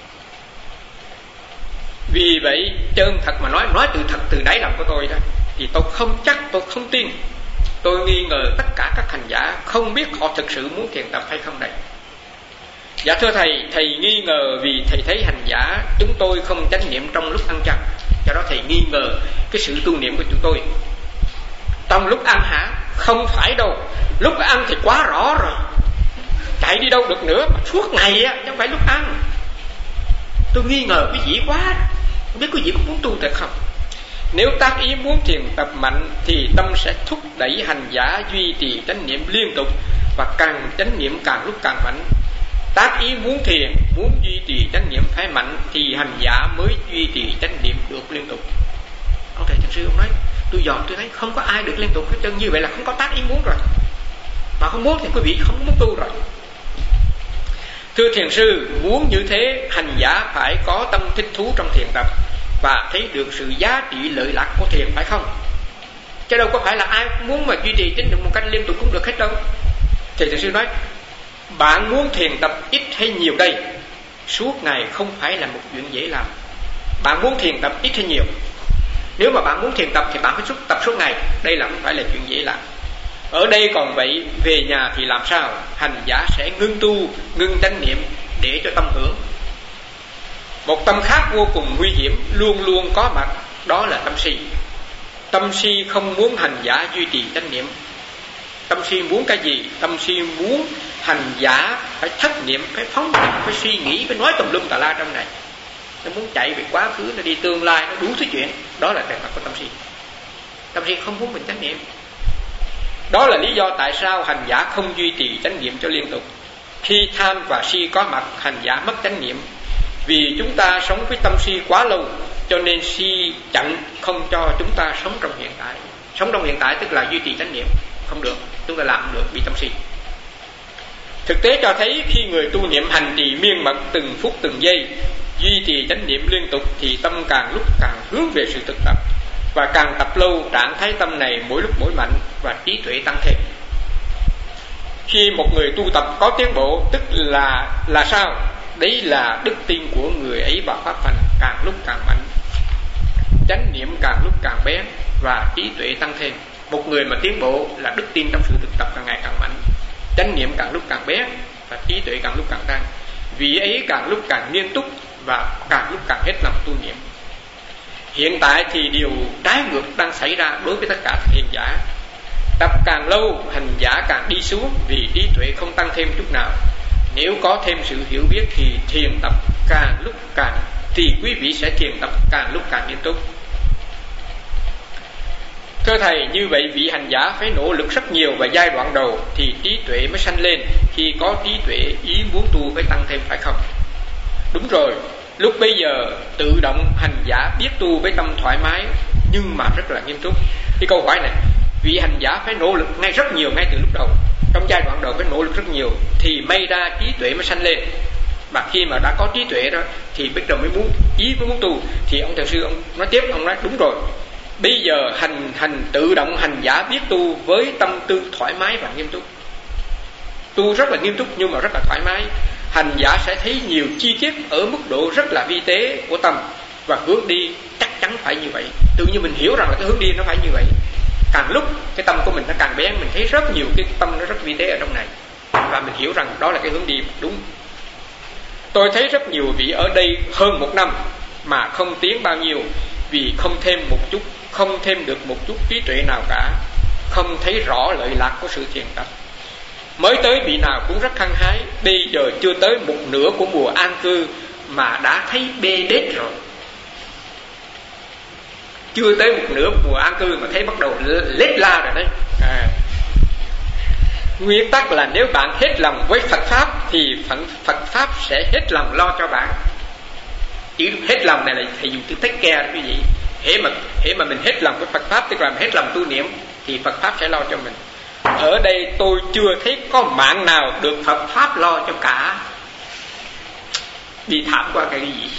Vì vậy chân thật mà nói, nói từ thật từ đáy lòng của tôi đó, thì tôi không chắc, tôi không tin. Tôi nghi ngờ tất cả các hành giả không biết họ thực sự muốn thiền tập hay không đây. Dạ thưa thầy, thầy nghi ngờ vì thầy thấy hành giả chúng tôi không chánh niệm trong lúc ăn chăng. Do đó thầy nghi ngờ cái sự tu niệm của chúng tôi. Trong lúc ăn hả? Không phải đâu. Lúc ăn thì quá rõ rồi, chạy đi đâu được nữa, mà suốt ngày á, chứ không phải lúc ăn. Tôi nghi ngờ quý vị quá, không biết quý vị có muốn tu thật không. Nếu tác ý muốn thiền tập mạnh thì tâm sẽ thúc đẩy hành giả duy trì chánh niệm liên tục, và càng chánh niệm càng lúc càng mạnh. Tác ý muốn thiền, muốn duy trì chánh niệm phải mạnh thì hành giả mới duy trì chánh niệm được liên tục. Ông thầy thiền sư ông nói, tôi dòm tôi thấy không có ai được liên tục hết trơn. Như vậy là không có tác ý muốn rồi, mà không muốn thì quý vị không muốn tu rồi. Thưa thiền sư, muốn như thế hành giả phải có tâm thích thú trong thiền tập và thấy được sự giá trị lợi lạc của thiền, phải không? Chứ đâu có phải là ai muốn mà duy trì chánh niệm một cách liên tục cũng được hết đâu. Thầy thiền sư nói, bạn muốn thiền tập ít hay nhiều đây, suốt ngày không phải là một chuyện dễ làm. Bạn muốn thiền tập ít hay nhiều, nếu mà bạn muốn thiền tập thì bạn phải tập suốt ngày, đây là không phải là chuyện dễ làm. Ở đây còn vậy, về nhà thì làm sao? Hành giả sẽ ngưng tu, ngưng chánh niệm để cho tâm hưởng. Một tâm khác vô cùng nguy hiểm luôn luôn có mặt, đó là tâm si. Tâm si không muốn hành giả duy trì chánh niệm. Tâm si muốn cái gì? Tâm si muốn hành giả phải thất niệm, phải phóng niệm, phải suy nghĩ, phải nói tùm lum tà la trong này. Nó muốn chạy về quá khứ, nó đi tương lai, nó đủ thứ chuyện. Đó là trường hợp của tâm si. Tâm si không muốn mình chánh niệm. Đó là lý do tại sao hành giả không duy trì chánh niệm cho liên tục. Khi tham và si có mặt, hành giả mất chánh niệm. Vì chúng ta sống với tâm si quá lâu, cho nên si chặn không cho chúng ta sống trong hiện tại. Sống trong hiện tại tức là duy trì chánh niệm không được, chúng ta làm không được bị tâm si. Thực tế cho thấy khi người tu niệm hành trì miên mật từng phút từng giây, duy trì chánh niệm liên tục thì tâm càng lúc càng hướng về sự thực tập, và càng tập lâu trạng thái tâm này mỗi lúc mỗi mạnh và trí tuệ tăng thêm. Khi một người tu tập có tiến bộ tức là là sao? Đấy là đức tin của người ấy vào pháp hành càng lúc càng mạnh, chánh niệm càng lúc càng bén và trí tuệ tăng thêm. Một người mà tiến bộ là đức tin trong sự thực tập càng ngày càng mạnh, chánh niệm càng lúc càng bén và trí tuệ càng lúc càng tăng. Vị ấy càng lúc càng nghiêm túc và càng lúc càng hết lòng tu niệm. Hiện tại thì điều trái ngược đang xảy ra đối với tất cả thiền giả. Tập càng lâu, hành giả càng đi xuống vì trí tuệ không tăng thêm chút nào. Nếu có thêm sự hiểu biết thì thiền tập càng lúc càng thì quý vị sẽ thiền tập càng lúc càng nghiêm túc. Thưa thầy, như vậy vị hành giả phải nỗ lực rất nhiều vào giai đoạn đầu thì trí tuệ mới sanh lên. Khi có trí tuệ, ý muốn tu phải tăng thêm, phải không? Đúng rồi, lúc bây giờ tự động hành giả biết tu với tâm thoải mái nhưng mà rất là nghiêm túc. Cái câu hỏi này, vị hành giả phải nỗ lực ngay rất nhiều ngay từ lúc đầu, trong giai đoạn đầu phải nỗ lực rất nhiều thì may ra trí tuệ mới sanh lên. Và khi mà đã có trí tuệ đó thì bắt đầu mới muốn ý mới muốn tu. Thì ông thầy sư ông nói tiếp, ông nói đúng rồi, bây giờ hành hành tự động hành giả biết tu với tâm tư thoải mái và nghiêm túc. Tu rất là nghiêm túc nhưng mà rất là thoải mái. Hành giả sẽ thấy nhiều chi tiết ở mức độ rất là vi tế của tâm, và hướng đi chắc chắn phải như vậy. Tự nhiên mình hiểu rằng là cái hướng đi nó phải như vậy. Càng lúc cái tâm của mình nó càng bén, mình thấy rất nhiều cái tâm nó rất vi tế ở trong này, và mình hiểu rằng đó là cái hướng đi đúng. Tôi thấy rất nhiều vị ở đây hơn một năm mà không tiến bao nhiêu, vì không thêm một chút, không thêm được một chút trí tuệ nào cả, không thấy rõ lợi lạc của sự thiền tập. Mới tới vị nào cũng rất hăng hái, bây giờ chưa tới một nửa của mùa an cư mà đã thấy bê đết rồi. Chưa tới một nửa mùa an cư mà thấy bắt đầu lết la rồi đấy. À. Nguyên tắc là nếu bạn hết lòng với Phật Pháp thì Phật Pháp sẽ hết lòng lo cho bạn. Chữ hết lòng này là thầy dùng chữ take care đó quý vị. Hễ mà, hễ mà mình hết lòng với Phật Pháp, tức là mình hết lòng tu niệm, thì Phật Pháp sẽ lo cho mình. Ở đây tôi chưa thấy có mạng nào được Phật Pháp lo cho cả. Đi thảm qua cái gì.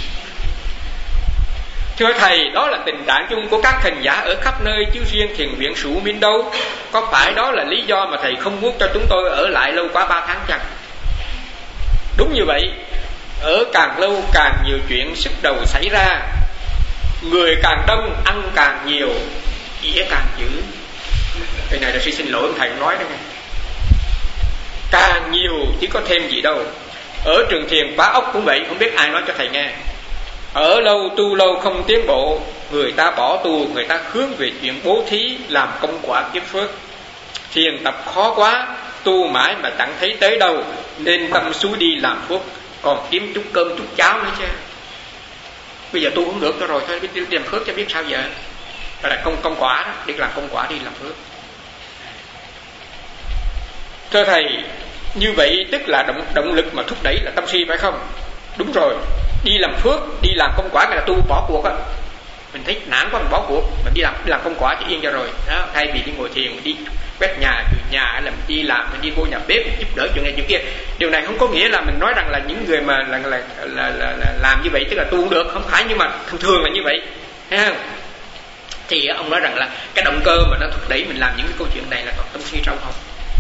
Thưa thầy, đó là tình trạng chung của các hành giả ở khắp nơi, chứ riêng thiền viện Sủ Minh đâu. Có phải đó là lý do mà thầy không muốn cho chúng tôi ở lại lâu quá ba tháng chăng? Đúng như vậy. Ở càng lâu càng nhiều chuyện sức đầu xảy ra. Người càng đông, ăn càng nhiều, ỉa càng dữ. Cái này là sư xin lỗi ông thầy nói đó nghe. Càng nhiều chứ có thêm gì đâu. Ở trường thiền Bá Ốc cũng vậy, không biết ai nói cho thầy nghe. Ở lâu tu lâu không tiến bộ, người ta bỏ tu, người ta hướng về chuyện bố thí, làm công quả kiếp phước. Thiền tập khó quá, tu mãi mà chẳng thấy tới đâu, nên tâm xúi đi làm phước, còn kiếm chút cơm chút cháo nữa chứ. Bây giờ tu không được cho rồi, thôi biết đi làm phước cho biết sao giờ. Đó là công công quả đó, đi làm công quả đi làm phước. Thưa thầy, như vậy tức là động, động lực mà thúc đẩy là tâm si phải không? Đúng rồi, đi làm phước, đi làm công quả là tu bỏ cuộc á. Mình thấy nản quá mình bỏ cuộc, mình đi làm đi làm công quả cho yên cho rồi. Đó, thay vì đi ngồi thiền, mình đi quét nhà, nhà hay là mình đi làm, mình đi vô nhà bếp, mình giúp đỡ chuyện này chuyện kia. Điều này không có nghĩa là mình nói rằng là những người mà là, là, là, là, là, là làm như vậy tức là tu không được, không phải, nhưng mà thường thường là như vậy, thấy không? Thì ông nói rằng là cái động cơ mà nó thúc đẩy mình làm những cái câu chuyện này là toàn tâm si trong không?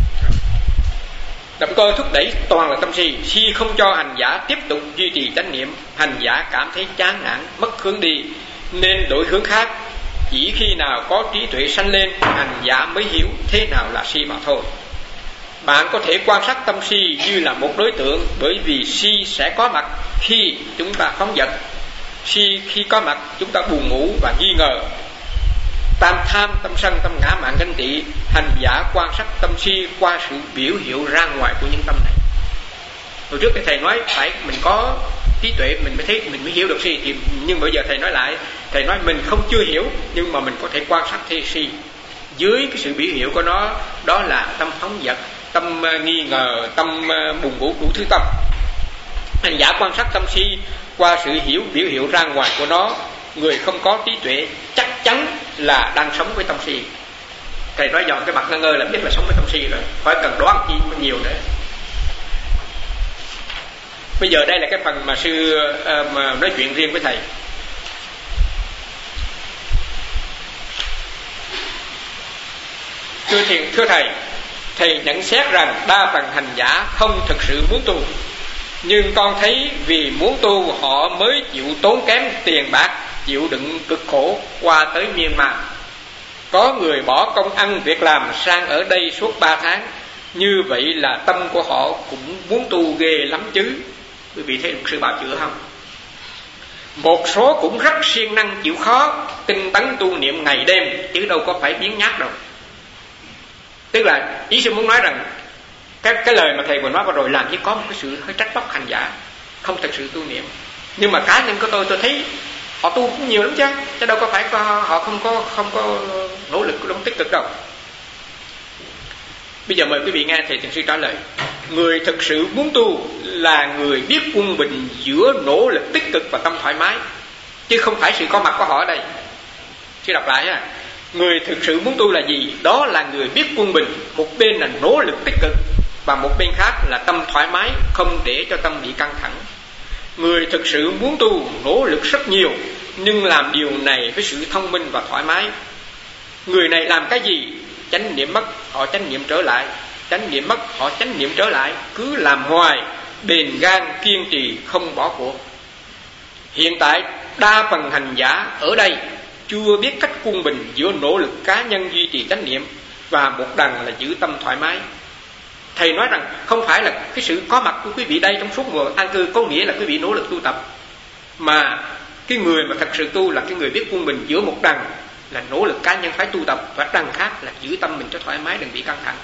Động cơ thúc đẩy toàn là tâm si. Si không cho hành giả tiếp tục duy trì chánh niệm, hành giả cảm thấy chán nản, mất hướng đi, nên đổi hướng khác. Chỉ khi nào có trí tuệ sanh lên, hành giả mới hiểu thế nào là si mà thôi. Bạn có thể quan sát tâm si như là một đối tượng, bởi vì si sẽ có mặt khi chúng ta phóng dật. Si khi có mặt chúng ta buồn ngủ và nghi ngờ. Tam tham, tâm sân, tâm ngã mạn ganh tị. Hành giả quan sát tâm si qua sự biểu hiệu ra ngoài của những tâm này. Hồi trước thầy nói phải mình có trí tuệ mình mới thấy, mình mới hiểu được si, thì nhưng bây giờ thầy nói lại, thầy nói mình không chưa hiểu, nhưng mà mình có thể quan sát thấy si dưới cái sự biểu hiệu của nó, đó là tâm phóng dật, tâm nghi ngờ, tâm buồn ngủ, đủ thứ tâm. Hành giả quan sát tâm si qua sự hiểu biểu hiệu ra ngoài của nó. Người không có trí tuệ chắc chắn là đang sống với tâm si. Thầy nói dọn cái mặt ngơ ngơ là biết là sống với tâm si rồi, khỏi cần đoán chi nhiều nữa. Bây giờ đây là cái phần mà sư uh, mà nói chuyện riêng với thầy. Thưa thiền, thưa thầy, thầy nhận xét rằng đa phần hành giả không thực sự muốn tu, nhưng con thấy vì muốn tu họ mới chịu tốn kém tiền bạc, chịu đựng cực khổ qua tới Myanmar. Có người bỏ công ăn việc làm sang ở đây suốt ba tháng. Như vậy là tâm của họ cũng muốn tu ghê lắm chứ. Quý vị thấy luật sư bào chữa không? Một số cũng rất siêng năng chịu khó, tinh tấn tu niệm ngày đêm, chứ đâu có phải biến nhát đâu. Tức là ý sư muốn nói rằng cái, cái lời mà thầy vừa nói vừa rồi làm như có một cái sự hơi trách móc hành giả không thực sự tu niệm. Nhưng mà cá nhân của tôi tôi thấy họ tu cũng nhiều lắm chứ, chứ đâu có phải có, họ không có không có nỗ lực không tích cực đâu. Bây giờ mời quý vị nghe thầy thiền sư trả lời. Người thực sự muốn tu là người biết quân bình giữa nỗ lực tích cực và tâm thoải mái, chứ không phải sự có mặt của họ ở đây. Sư đọc lại ha. Người thực sự muốn tu là gì? Đó là người biết quân bình, một bên là nỗ lực tích cực và một bên khác là tâm thoải mái, không để cho tâm bị căng thẳng. Người thực sự muốn tu nỗ lực rất nhiều, nhưng làm điều này với sự thông minh và thoải mái. Người này làm cái gì? Chánh niệm mất, họ chánh niệm trở lại. Chánh niệm mất, họ chánh niệm trở lại. Cứ làm hoài, bền gan, kiên trì, không bỏ cuộc. Hiện tại đa phần hành giả ở đây chưa biết cách quân bình giữa nỗ lực cá nhân duy trì chánh niệm và một đằng là giữ tâm thoải mái. Thầy nói rằng không phải là cái sự có mặt của quý vị đây trong suốt mùa an cư có nghĩa là quý vị nỗ lực tu tập, mà cái người mà thật sự tu là cái người biết quân bình giữa một đằng là nỗ lực cá nhân phải tu tập, và đằng khác là giữ tâm mình cho thoải mái, đừng bị căng thẳng.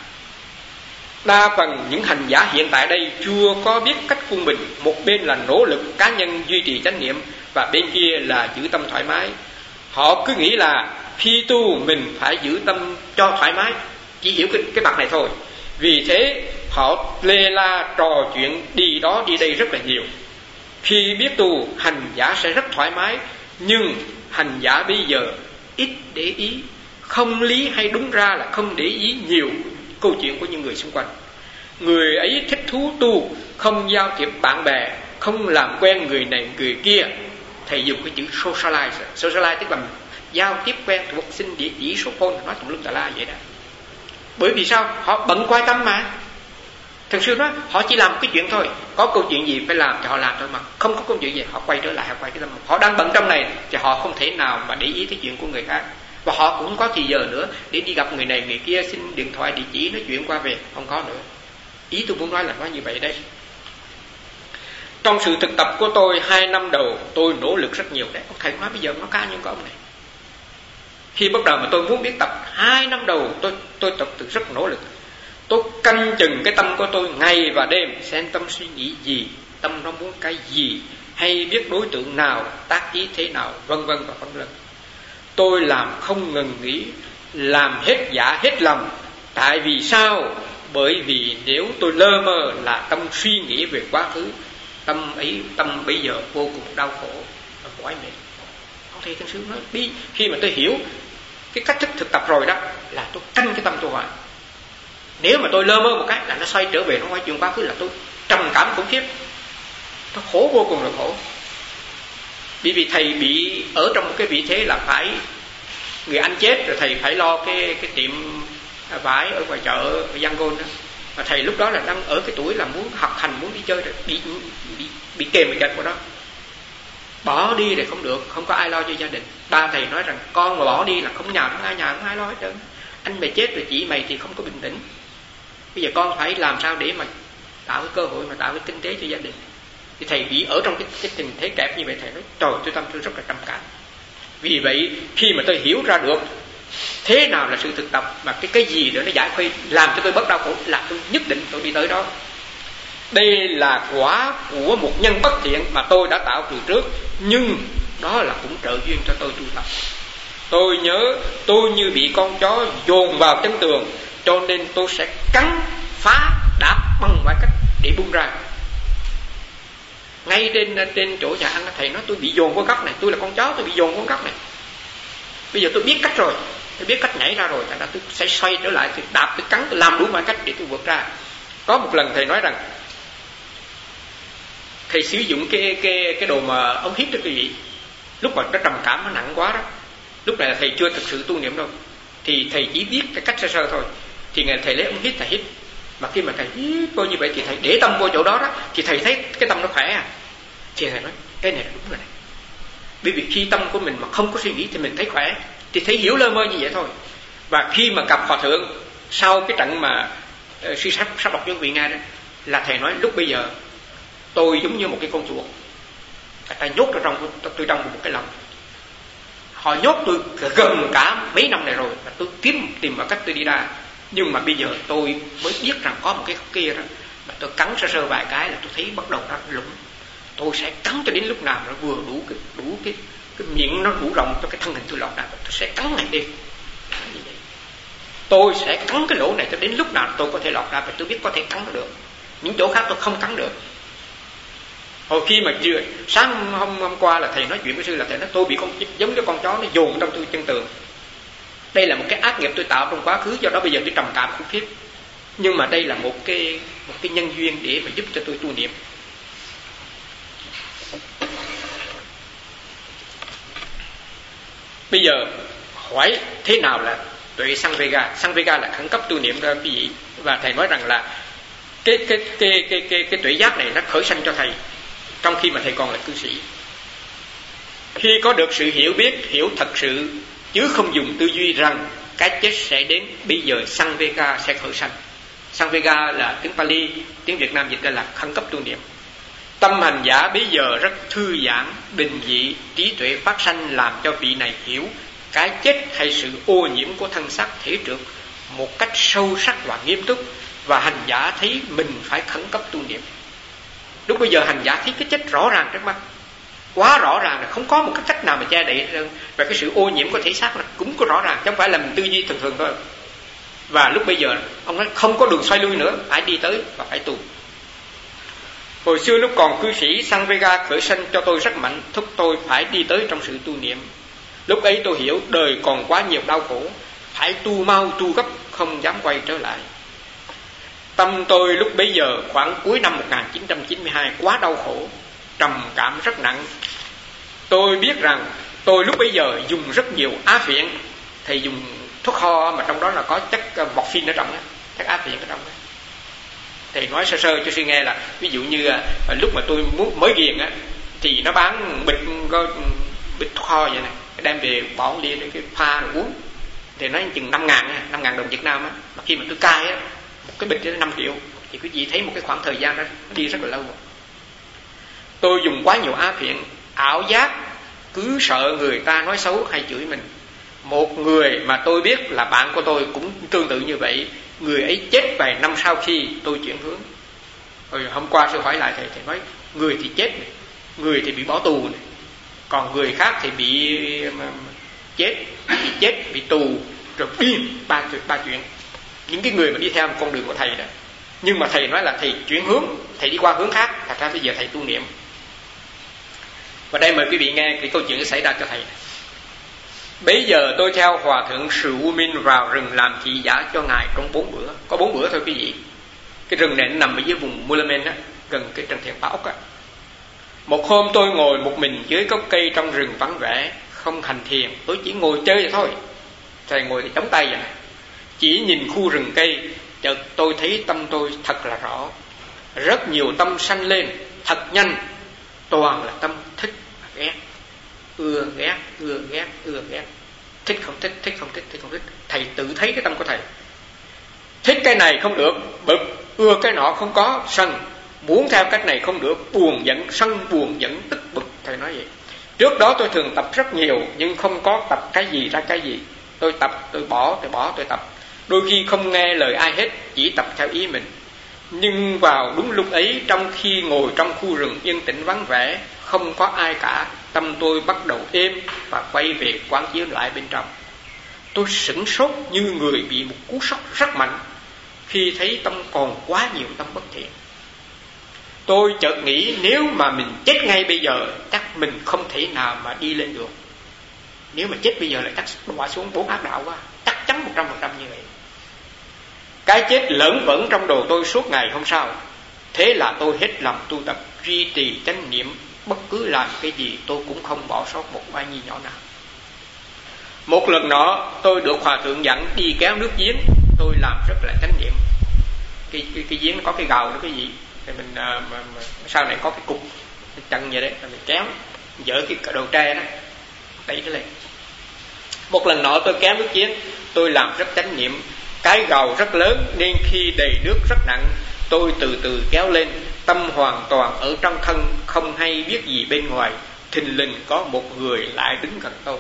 Đa phần những hành giả hiện tại đây chưa có biết cách quân bình, một bên là nỗ lực cá nhân duy trì chánh niệm và bên kia là giữ tâm thoải mái. Họ cứ nghĩ là khi tu mình phải giữ tâm cho thoải mái, chỉ hiểu cái, cái mặt này thôi. Vì thế họ lê la trò chuyện đi đó đi đây rất là nhiều. Khi biết tu, hành giả sẽ rất thoải mái, nhưng hành giả bây giờ ít để ý, không lý hay đúng ra là không để ý nhiều câu chuyện của những người xung quanh. Người ấy thích thú tu, không giao tiếp bạn bè, không làm quen người này người kia. Thầy dùng cái chữ socialize, socialize tức là giao tiếp quen, thuộc xin địa chỉ số phone, nói tùm lum tà la vậy đó. Bởi vì sao? Họ bận quan tâm mà. Thật sự đó, họ chỉ làm cái chuyện thôi. Có câu chuyện gì phải làm thì họ làm thôi, mà không có câu chuyện gì họ quay trở lại, họ quay cái tâm. Họ đang bận trong này thì họ không thể nào mà để ý tới chuyện của người khác. Và họ cũng không có thì giờ nữa để đi gặp người này người kia, xin điện thoại địa chỉ nói chuyện qua về, không có nữa. Ý tôi muốn nói là nói như vậy đây. Trong sự thực tập của tôi hai năm đầu, tôi nỗ lực rất nhiều đấy. Ông thầy nói bây giờ nó cá nhân của ông này. Khi bắt đầu mà tôi muốn biết tập, hai năm đầu tôi tôi tập từ rất nỗ lực. Tôi canh chừng cái tâm của tôi ngày và đêm, xem tâm suy nghĩ gì, tâm nó muốn cái gì, hay biết đối tượng nào, tác ý thế nào, vân vân và vân vân. Tôi làm không ngừng nghỉ, làm hết dạ hết lòng. Tại vì sao? Bởi vì nếu tôi lơ mơ là tâm suy nghĩ về quá khứ, tâm ấy tâm bây giờ vô cùng đau khổ và mỏi mệt. Ông thầy thật sự nói đi, khi mà tôi hiểu cái cách thức thực tập rồi đó, là tôi canh cái tâm tôi hoài. Nếu mà tôi lơ mơ một cái là nó xoay trở về, nó quay chuyện quá khứ, là tôi trầm cảm khủng khiếp, tôi khổ vô cùng là khổ. Bởi vì thầy bị ở trong một cái vị thế là phải người anh chết rồi thầy phải lo cái cái tiệm vải ở ngoài chợ ở Yangon đó. Và thầy lúc đó là đang ở cái tuổi là muốn học hành, muốn đi chơi rồi, bị bị bị kèm bị kẹt vào đó. Bỏ đi thì không được, không có ai lo cho gia đình. Ba thầy nói rằng con mà bỏ đi là không nhà, không ai nhà, không ai lo hết trơn. Anh mày chết rồi, chị mày thì không có bình tĩnh. Bây giờ con phải làm sao để mà tạo cái cơ hội, mà tạo cái kinh tế cho gia đình. Thì thầy bị ở trong cái, cái tình thế kẹp như vậy, thầy nói trời, tôi tâm tôi rất là trầm cảm. Vì vậy khi mà tôi hiểu ra được thế nào là sự thực tập, mà cái cái gì đó nó giải khuây làm cho tôi bớt đau khổ, là tôi nhất định tôi đi tới đó. Đây là quả của một nhân bất thiện mà tôi đã tạo từ trước, nhưng đó là cũng trợ duyên cho tôi tu tập. Tôi nhớ tôi như bị con chó dồn vào chân tường, cho nên tôi sẽ cắn phá đạp bằng mọi cách để buông ra. Ngay trên trên chỗ nhà ăn, thầy nói tôi bị dồn qua góc này, tôi là con chó, tôi bị dồn qua góc này. Bây giờ tôi biết cách rồi, tôi biết cách nhảy ra rồi, thành ra tôi sẽ xoay trở lại, tôi đạp, tôi cắn, tôi làm đủ mọi cách để tôi vượt ra. Có một lần thầy nói rằng thầy sử dụng cái cái cái đồ mà ống hít đó quý vị. Lúc mà nó trầm cảm nó nặng quá đó, lúc này là thầy chưa thực sự tu niệm đâu, thì thầy chỉ biết cái cách sơ sơ thôi. Thì ngày thầy lấy ống hít thầy hít, mà khi mà thầy hít vô như vậy thì thầy để tâm vô chỗ đó đó, thì thầy thấy cái tâm nó khỏe à. Thì thầy nói cái này là đúng rồi này. Bởi vì khi tâm của mình mà không có suy nghĩ thì mình thấy khỏe, thì thấy hiểu lơ mơ như vậy thôi. Và khi mà gặp hòa thượng sau cái trận mà uh, suy sắp sắp đọc cho quý vị nghe đó, là thầy nói lúc bây giờ tôi giống như một cái con chuột, người ta nhốt ở trong tôi trong một cái lồng. Họ nhốt tôi gần cả mấy năm này rồi, và tôi kiếm tìm mọi cách tôi đi ra. Nhưng mà bây giờ tôi mới biết rằng có một cái kia đó, mà tôi cắn sơ sơ vài cái là tôi thấy bắt đầu nó lủng. tôi sẽ cắn cho đến lúc nào nó vừa đủ cái đủ cái cái miệng nó đủ rộng cho cái thân hình tôi lọt ra, tôi sẽ cắn ngày đêm. Tôi sẽ cắn cái lỗ này cho đến lúc nào tôi có thể lọt ra, và tôi biết có thể cắn được. Những chỗ khác tôi không cắn được. Hồi khi mà chưa sáng hôm, hôm qua là thầy nói chuyện với sư, là thầy nói tôi bị con giống như con chó nó dồn trong tôi chân tường. Đây là một cái ác nghiệp tôi tạo trong quá khứ, do đó bây giờ tôi trầm cảm khủng khiếp. Nhưng mà đây là một cái một cái nhân duyên để mà giúp cho tôi tu niệm. Bây giờ hỏi thế nào là tuệ Samvega? Samvega là khẩn cấp tu niệm đó quý vị. Và thầy nói rằng là cái cái cái cái cái cái tuệ giác này nó khởi sanh cho thầy trong khi mà thầy còn là cư sĩ. Khi có được sự hiểu biết, hiểu thật sự chứ không dùng tư duy rằng cái chết sẽ đến, bây giờ Samvega sẽ khởi sanh. Samvega là tiếng Pali, tiếng Việt Nam dịch ra là khẩn cấp tu niệm. Tâm hành giả bây giờ rất thư giãn, bình dị, trí tuệ phát sanh làm cho vị này hiểu cái chết hay sự ô nhiễm của thân xác thể trượt một cách sâu sắc và nghiêm túc, và hành giả thấy mình phải khẩn cấp tu niệm. Lúc bây giờ hành giả thấy cái chết rõ ràng trước mắt, quá rõ ràng, là không có một cái cách nào mà che đậy. Và cái sự ô nhiễm của thể xác là cũng có rõ ràng, chứ không phải là mình tư duy thường thường thôi. Và lúc bây giờ ông nói không có đường xoay lui nữa, phải đi tới và phải tu. Hồi xưa lúc còn cư sĩ, Samvega khởi sanh cho tôi rất mạnh, thúc tôi phải đi tới trong sự tu niệm. Lúc ấy tôi hiểu đời còn quá nhiều đau khổ, phải tu mau tu gấp, không dám quay trở lại. Tâm tôi lúc bấy giờ khoảng cuối năm một nghìn chín trăm chín mươi hai quá đau khổ, trầm cảm rất nặng. Tôi biết rằng tôi lúc bấy giờ dùng rất nhiều á phiện. Thầy dùng thuốc ho mà trong đó là có chất morphine ở trong đó, chất á phiện ở trong đó. Thầy nói sơ sơ cho sư nghe là ví dụ như lúc mà tôi muốn mới ghiền á, thì nó bán bịch có bịch thuốc ho vậy này, đem về bỏ ly để cái pha rồi uống. Thì nói chừng năm ngàn năm ngàn đồng Việt Nam á. Mà khi mà tôi cai á, một cái bịch đó năm triệu. Thì quý vị thấy một cái khoảng thời gian đó nó đi rất là lâu. Tôi dùng quá nhiều á phiện, ảo giác, cứ sợ người ta nói xấu hay chửi mình. Một người mà tôi biết là bạn của tôi cũng tương tự như vậy. Người ấy chết vài năm sau khi tôi chuyển hướng. Rồi hôm qua sư hỏi lại thầy, thầy nói người thì chết này, người thì bị bỏ tù này, còn người khác thì bị chết, bị chết, bị tù, rồi điên, ba chuyện, ba chuyện. Những cái người mà đi theo con đường của thầy đó. Nhưng mà thầy nói là thầy chuyển hướng, thầy đi qua hướng khác, thật ra bây giờ thầy tu niệm. Và đây mời quý vị nghe cái câu chuyện xảy ra cho thầy. Bấy giờ tôi theo hòa thượng Sự U Minh vào rừng làm thị giả cho ngài trong bốn bữa. Có bốn bữa thôi quý vị. Cái rừng này nó nằm ở dưới vùng Mulamen á, gần cái Trần Thiện Ba Ốc á. Một hôm tôi ngồi một mình dưới gốc cây trong rừng vắng vẻ, không hành thiền, tôi chỉ ngồi chơi vậy thôi. Thầy ngồi thì chống tay vậy này. Chỉ nhìn khu rừng cây, chợt tôi thấy tâm tôi thật là rõ. Rất nhiều tâm sanh lên, thật nhanh. Toàn là tâm thích và ghét. Ưa ghét, ưa ghét, ưa ghét. Thích không thích, thích không thích, thích không thích. Thầy tự thấy cái tâm của thầy. Thích cái này không được, bực. Ưa cái nọ không có, sân. Muốn theo cách này không được, buồn giận, sân buồn giận, tức bực. Thầy nói vậy. Trước đó tôi thường tập rất nhiều, nhưng không có tập cái gì ra cái gì. Tôi tập, tôi bỏ, tôi bỏ, tôi tập. Đôi khi không nghe lời ai hết, chỉ tập theo ý mình. Nhưng vào đúng lúc ấy, trong khi ngồi trong khu rừng yên tĩnh vắng vẻ, không có ai cả, tâm tôi bắt đầu êm và quay về quán chiếu lại bên trong. Tôi sửng sốt như người bị một cú sốc rất mạnh khi thấy tâm còn quá nhiều tâm bất thiện. Tôi chợt nghĩ nếu mà mình chết ngay bây giờ, chắc mình không thể nào mà đi lên được. Nếu mà chết bây giờ là chắc đọa xuống bốn ác đạo quá, chắc chắn một trăm phần trăm như vậy. Cái chết lởn vởn trong đầu tôi suốt ngày hôm sau. Thế là tôi hết lòng tu tập, duy trì chánh niệm. Bất cứ làm cái gì tôi cũng không bỏ sót một oai nhi nhỏ nào. Một lần nọ tôi được hòa thượng dặn đi kéo nước giếng. Tôi làm rất là chánh niệm. Cái, cái, cái giếng nó có cái gầu đó cái gì thì mình à, mà, mà, sau này có cái cục cái chân vậy đấy, rồi mình kéo dỡ cái đầu tre đó đẩy nó lên. Một lần nọ tôi kéo nước giếng, tôi làm rất chánh niệm. Cái gầu rất lớn nên khi đầy nước rất nặng, tôi từ từ kéo lên, tâm hoàn toàn ở trong thân, không hay biết gì bên ngoài. Thình lình có một người lại đứng gần tôi,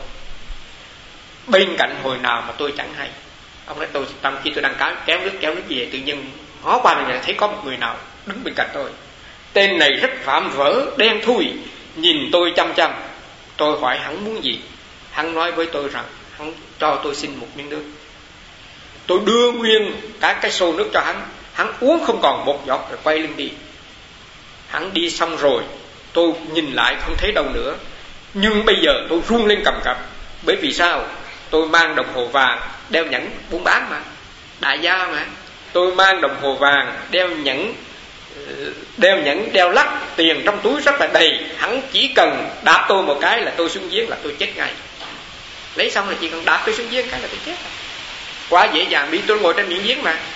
bên cạnh hồi nào mà tôi chẳng hay. Ông nói tôi tâm khi tôi đang kéo nước kéo nước về, tự nhiên ngó qua mình thấy có một người nào đứng bên cạnh tôi. Tên này rất vạm vỡ, đen thui, nhìn tôi chăm chăm. Tôi hỏi hắn muốn gì. Hắn nói với tôi rằng hắn cho tôi xin một miếng nước. Tôi đưa nguyên cả cái xô nước cho hắn. Hắn uống không còn một giọt rồi quay lưng đi. Hắn đi xong rồi, tôi nhìn lại không thấy đâu nữa. Nhưng bây giờ tôi run lên cầm cập. Bởi vì sao? Tôi mang đồng hồ vàng, đeo nhẫn buôn bán mà, đại gia mà. Tôi mang đồng hồ vàng, đeo nhẫn, đeo nhẫn, đeo lắc, tiền trong túi rất là đầy. Hắn chỉ cần đạp tôi một cái là tôi xuống giếng, là tôi chết ngay. Lấy xong là chỉ cần đạp tôi xuống giếng cái là tôi chết. Quá dễ dàng, vì tôi ngồi trên miệng giếng mà.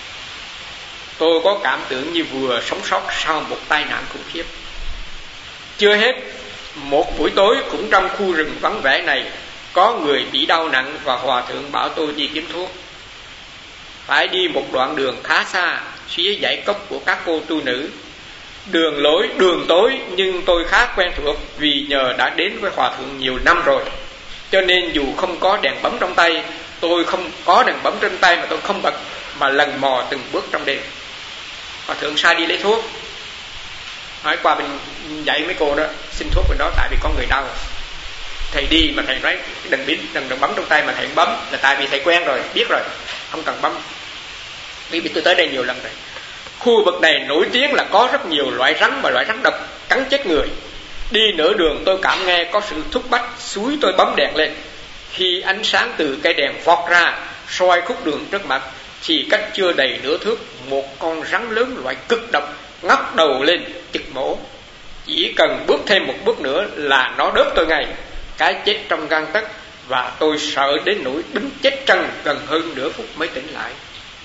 Tôi có cảm tưởng như vừa sống sót sau một tai nạn khủng khiếp. Chưa hết, một buổi tối cũng trong khu rừng vắng vẻ này, có người bị đau nặng và hòa thượng bảo tôi đi kiếm thuốc. Phải đi một đoạn đường khá xa, phía dãy cốc của các cô tu nữ. Đường lối đường tối, nhưng tôi khá quen thuộc vì nhờ đã đến với hòa thượng nhiều năm rồi. Cho nên dù không có đèn bấm trong tay, tôi không có đèn bấm trên tay mà tôi không bật, mà lần mò từng bước trong đêm. Hòa thượng sai đi lấy thuốc. Hỏi qua bên dạy mấy cô đó, xin thuốc bên đó tại vì có người đau. Thầy đi mà thầy nói đừng biết đừng, đừng bấm trong tay mà thầy bấm là tại vì thầy quen rồi, biết rồi, không cần bấm. Vì biết tôi tới đây nhiều lần rồi. Khu vực này nổi tiếng là có rất nhiều loại rắn và loại rắn độc cắn chết người. Đi nửa đường tôi cảm nghe có sự thúc bách, xúi tôi bấm đèn lên. Khi ánh sáng từ cây đèn vọt ra soi khúc đường trước mặt, thì cách chưa đầy nửa thước, một con rắn lớn loại cực độc ngóc đầu lên chực mổ. Chỉ cần bước thêm một bước nữa là nó đớp tôi ngay, cái chết trong gang tấc, và tôi sợ đến nỗi đứng chết chân gần hơn nửa phút mới tỉnh lại.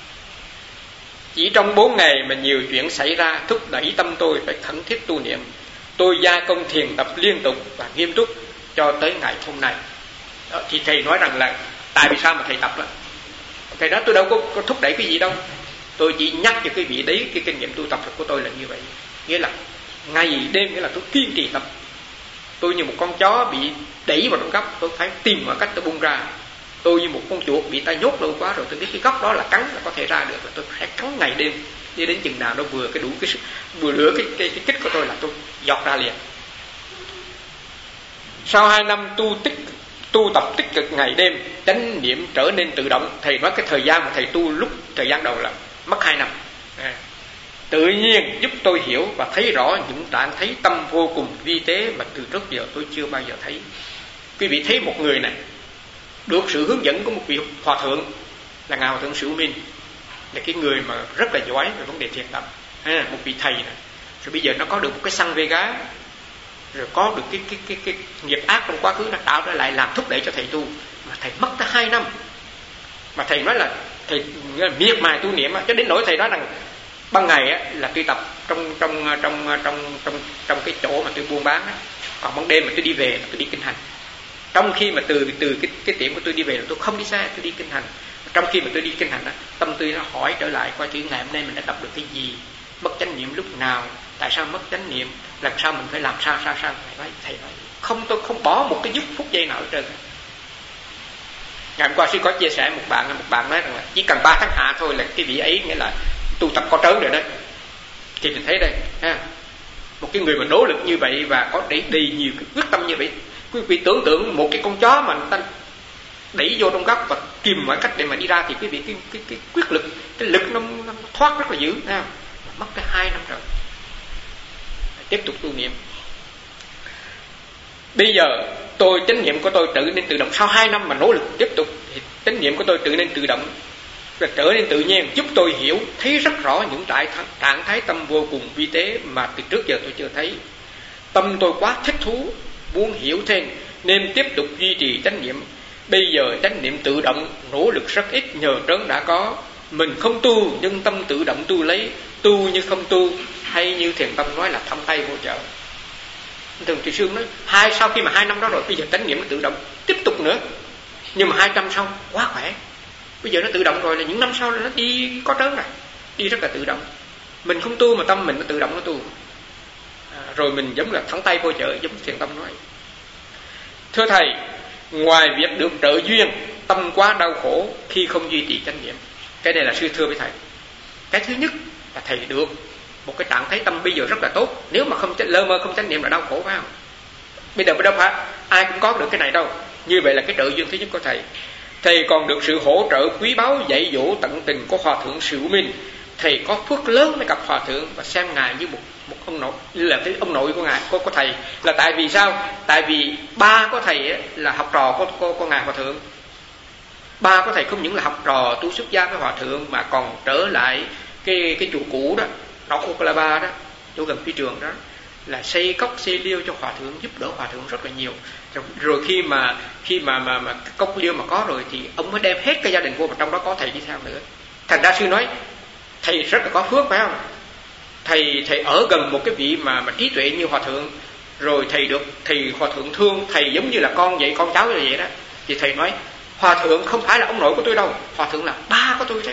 Chỉ trong bốn ngày mà nhiều chuyện xảy ra thúc đẩy tâm tôi phải khẩn thiết tu niệm. Tôi gia công thiền tập liên tục và nghiêm túc cho tới ngày hôm nay. Đó, thì thầy nói rằng là tại vì sao mà thầy tập đó. Cái đó tôi đâu có, có thúc đẩy cái gì đâu. Tôi chỉ nhắc cho cái vị đấy cái kinh nghiệm tu tập của tôi là như vậy. Nghĩa là ngày đêm, nghĩa là tôi kiên trì tập. Tôi như một con chó bị đẩy vào trong góc, tôi phải tìm mọi cách tôi bung ra. Tôi như một con chuột bị ta nhốt lâu quá rồi, tôi biết cái góc đó là cắn là có thể ra được, tôi sẽ cắn ngày đêm. Đi đến chừng nào nó vừa cái đủ cái sức, vừa lửa cái, cái, cái kích của tôi là tôi giọt ra liền. Sau hai năm tu tích tu tập tích cực ngày đêm, chánh niệm trở nên tự động. Thầy nói cái thời gian mà thầy tu lúc thời gian đầu là mất hai năm. À, tự nhiên giúp tôi hiểu và thấy rõ những trạng thấy tâm vô cùng vi tế mà từ trước giờ tôi chưa bao giờ thấy. Quý vị thấy một người này được sự hướng dẫn của một vị hòa thượng là ngài hòa thượng Sửu Minh, là cái người mà rất là giỏi về vấn đề thiền tập, à, một vị thầy này. Rồi bây giờ nó có được một cái xăng Vega, rồi có được cái cái cái cái nghiệp ác trong quá khứ nó tạo ra lại làm thúc đẩy cho thầy tu, mà thầy mất tới hai năm. Mà thầy nói là thầy miệt mài tu niệm, cho đến nỗi thầy nói rằng ban ngày á, là tôi tập trong trong trong trong trong trong cái chỗ mà tôi buôn bán á, còn ban đêm mà tôi đi về tôi đi kinh hành. Trong khi mà từ từ cái cái tiệm của tôi đi về là tôi không đi xa, tôi đi kinh hành. Trong khi mà tôi đi kinh hành đó, tâm tôi nó hỏi trở lại coi chữ ngày hôm nay mình đã tập được cái gì, mất chánh niệm lúc nào, tại sao mất chánh niệm, lần sau mình phải làm sao sao sao. Thầy nói, thầy nói không, tôi không bỏ một cái chút phút giây nào hết trơn. Ngày hôm qua sư có chia sẻ một bạn, một bạn nói rằng là chỉ cần ba tháng hạ thôi là cái vị ấy nghĩa là tu tập có trớn rồi đó. Thì mình thấy đây ha, một cái người mà nỗ lực như vậy và có đầy đầy nhiều cái quyết tâm như vậy. Quý vị tưởng tượng một cái con chó mà người ta đẩy vô trong góc và tìm mọi cách để mà đi ra, thì quý vị cái, cái, cái quyết lực, cái lực nó, nó thoát rất là dữ, ha. Mất tới hai năm rồi. Tiếp tục tu niệm. Bây giờ tôi chánh niệm của tôi trở nên tự động. Sau hai năm mà nỗ lực tiếp tục thì chánh niệm của tôi trở nên tự động và trở nên tự nhiên, giúp tôi hiểu thấy rất rõ những trạng trạng thái tâm vô cùng vi tế mà từ trước giờ tôi chưa thấy. Tâm tôi quá thích thú, muốn hiểu thêm nên tiếp tục duy trì chánh niệm. Bây giờ chánh niệm tự động nỗ lực rất ít nhờ trớn đã có. Mình không tu nhưng tâm tự động tu lấy, tu như không tu, hay như thiền tâm nói là thăm tay vô chợ. Thường Thầy Sương nói hai sau khi mà hai năm đó rồi, bây giờ chánh niệm nó tự động tiếp tục nữa. Nhưng mà hai năm sau quá khỏe, bây giờ nó tự động rồi, là những năm sau nó đi có trớn này, đi rất là tự động. Mình không tu mà tâm mình nó tự động nó tu. À, rồi mình giống là thẳng tay vô chợ, giống thiền tâm nói. Thưa thầy, ngoài việc được trợ duyên, tâm quá đau khổ khi không duy trì chánh niệm. Cái này là sư thưa với thầy. Cái thứ nhất là thầy được một cái trạng thái tâm bây giờ rất là tốt. Nếu mà không lơ mơ không chánh niệm là đau khổ phải không? Bây giờ đâu phải ai cũng có được cái này đâu. Như vậy là cái trợ duyên thứ nhất của thầy. Thầy còn được sự hỗ trợ quý báu dạy dỗ tận tình của Hòa thượng Sự Minh. Thầy có phước lớn với gặp Hòa thượng và xem ngài như một một ông nội, là cái ông nội của ngài, của, của thầy. Là tại vì sao? Tại vì ba của thầy là học trò của, của, của ngài Hòa thượng. Ba của thầy không những là học trò tu xuất gia với Hòa thượng mà còn trở lại cái cái chùa cũ đó, đó của La Ba đó, chỗ gần phi trường đó, là xây cốc xây liêu cho Hòa thượng, giúp đỡ Hòa thượng rất là nhiều. Rồi khi mà khi mà mà mà cốc liêu mà có rồi thì ông mới đem hết cái gia đình vô, mà trong đó có thầy đi theo nữa. Thành ra sư nói thầy rất là có phước phải không? Thầy thầy ở gần một cái vị mà mà trí tuệ như Hòa thượng, rồi thầy được thầy Hòa thượng thương thầy giống như là con vậy, con cháu như vậy đó. Thì thầy nói Hòa thượng không phải là ông nội của tôi đâu, Hòa thượng là ba của tôi đấy.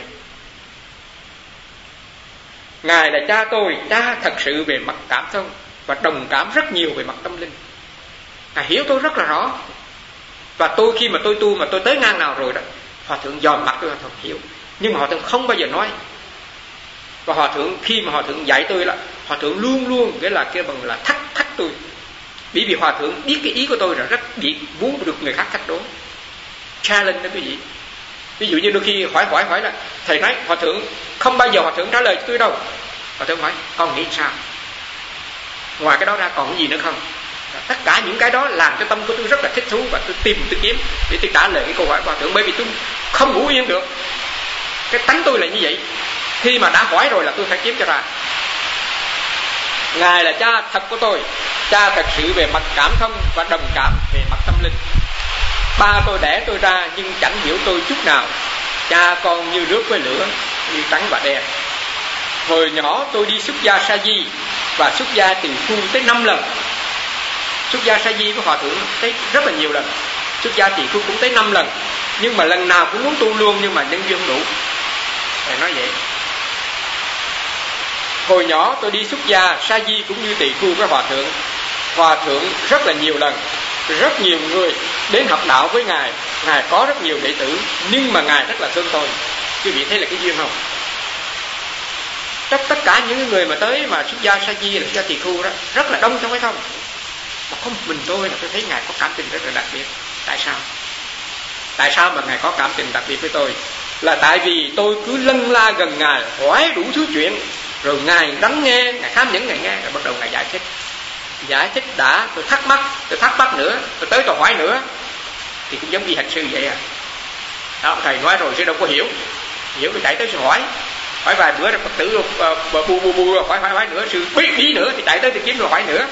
Ngài là cha tôi, cha thật sự về mặt cảm thông và đồng cảm rất nhiều về mặt tâm linh. Ngài hiểu tôi rất là rõ. Và tôi khi mà tôi tu mà tôi tới ngang nào rồi đó, Hòa thượng dòm mặt tôi, Hòa thượng hiểu. Nhưng mà Hòa thượng không bao giờ nói. Và Hòa thượng khi mà Hòa thượng dạy tôi là Hòa thượng luôn luôn cái là cái bằng là thách thách tôi. Bởi vì Hòa thượng biết cái ý của tôi là rất bị muốn được người khác thách đố, challenge đó quý vị. Ví dụ như đôi khi hỏi hỏi hỏi là thầy nói Hòa thượng không bao giờ Hòa thượng trả lời cho tôi đâu. Hòa thượng hỏi con nghĩ sao? Ngoài cái đó ra còn cái gì nữa không? Tất cả những cái đó làm cho tâm của tôi rất là thích thú và tôi tìm tôi kiếm để tôi trả lời cái câu hỏi của Hòa thượng, bởi vì tôi không ngủ yên được. Cái tánh tôi là như vậy. Khi mà đã hỏi rồi là tôi phải kiếm cho ra. Ngài là cha thật của tôi, cha thật sự về mặt cảm thông và đồng cảm về mặt tâm linh. Ba tôi đẻ tôi ra nhưng chẳng hiểu tôi chút nào. Cha con như nước với lửa, như trắng và đen. Hồi nhỏ tôi đi xuất gia sa di và xuất gia tỳ khu tới năm lần. Xuất gia sa di của Hòa thượng tới rất là nhiều lần. Xuất gia tỳ khu cũng tới năm lần. Nhưng mà lần nào cũng muốn tu luôn, nhưng mà nhân duyên không đủ. Thầy nói vậy. Hồi nhỏ tôi đi xuất gia sa di cũng như tỳ khu với Hòa thượng. Hòa thượng rất là nhiều lần, rất nhiều người đến học đạo với ngài. Ngài có rất nhiều đệ tử, nhưng mà ngài rất là thương tôi. Quý vị thấy là cái duyên không? Tất tất cả những người mà tới mà xuất gia sa di là xuất gia tỳ khu đó rất là đông, không phải không? Mà có một mình tôi là tôi thấy ngài có cảm tình rất là đặc biệt. Tại sao? Tại sao mà ngài có cảm tình đặc biệt với tôi? Là tại vì tôi cứ lân la gần ngài, hỏi đủ thứ chuyện, rồi ngài lắng nghe, ngài khám những ngài nghe, rồi bắt đầu ngài giải thích. Giải thích đã, tôi thắc mắc, tôi thắc mắc nữa, tôi tới tôi hỏi nữa, thì cũng giống như hành sư vậy à. Đó, thầy nói rồi chứ đâu có hiểu, hiểu tôi chạy tới sư hỏi, hỏi vài bữa rồi Phật tử uh, bu bu bu hỏi hỏi hỏi nữa, sư bí bí nữa thì chạy tới tôi kiếm rồi hỏi nữa.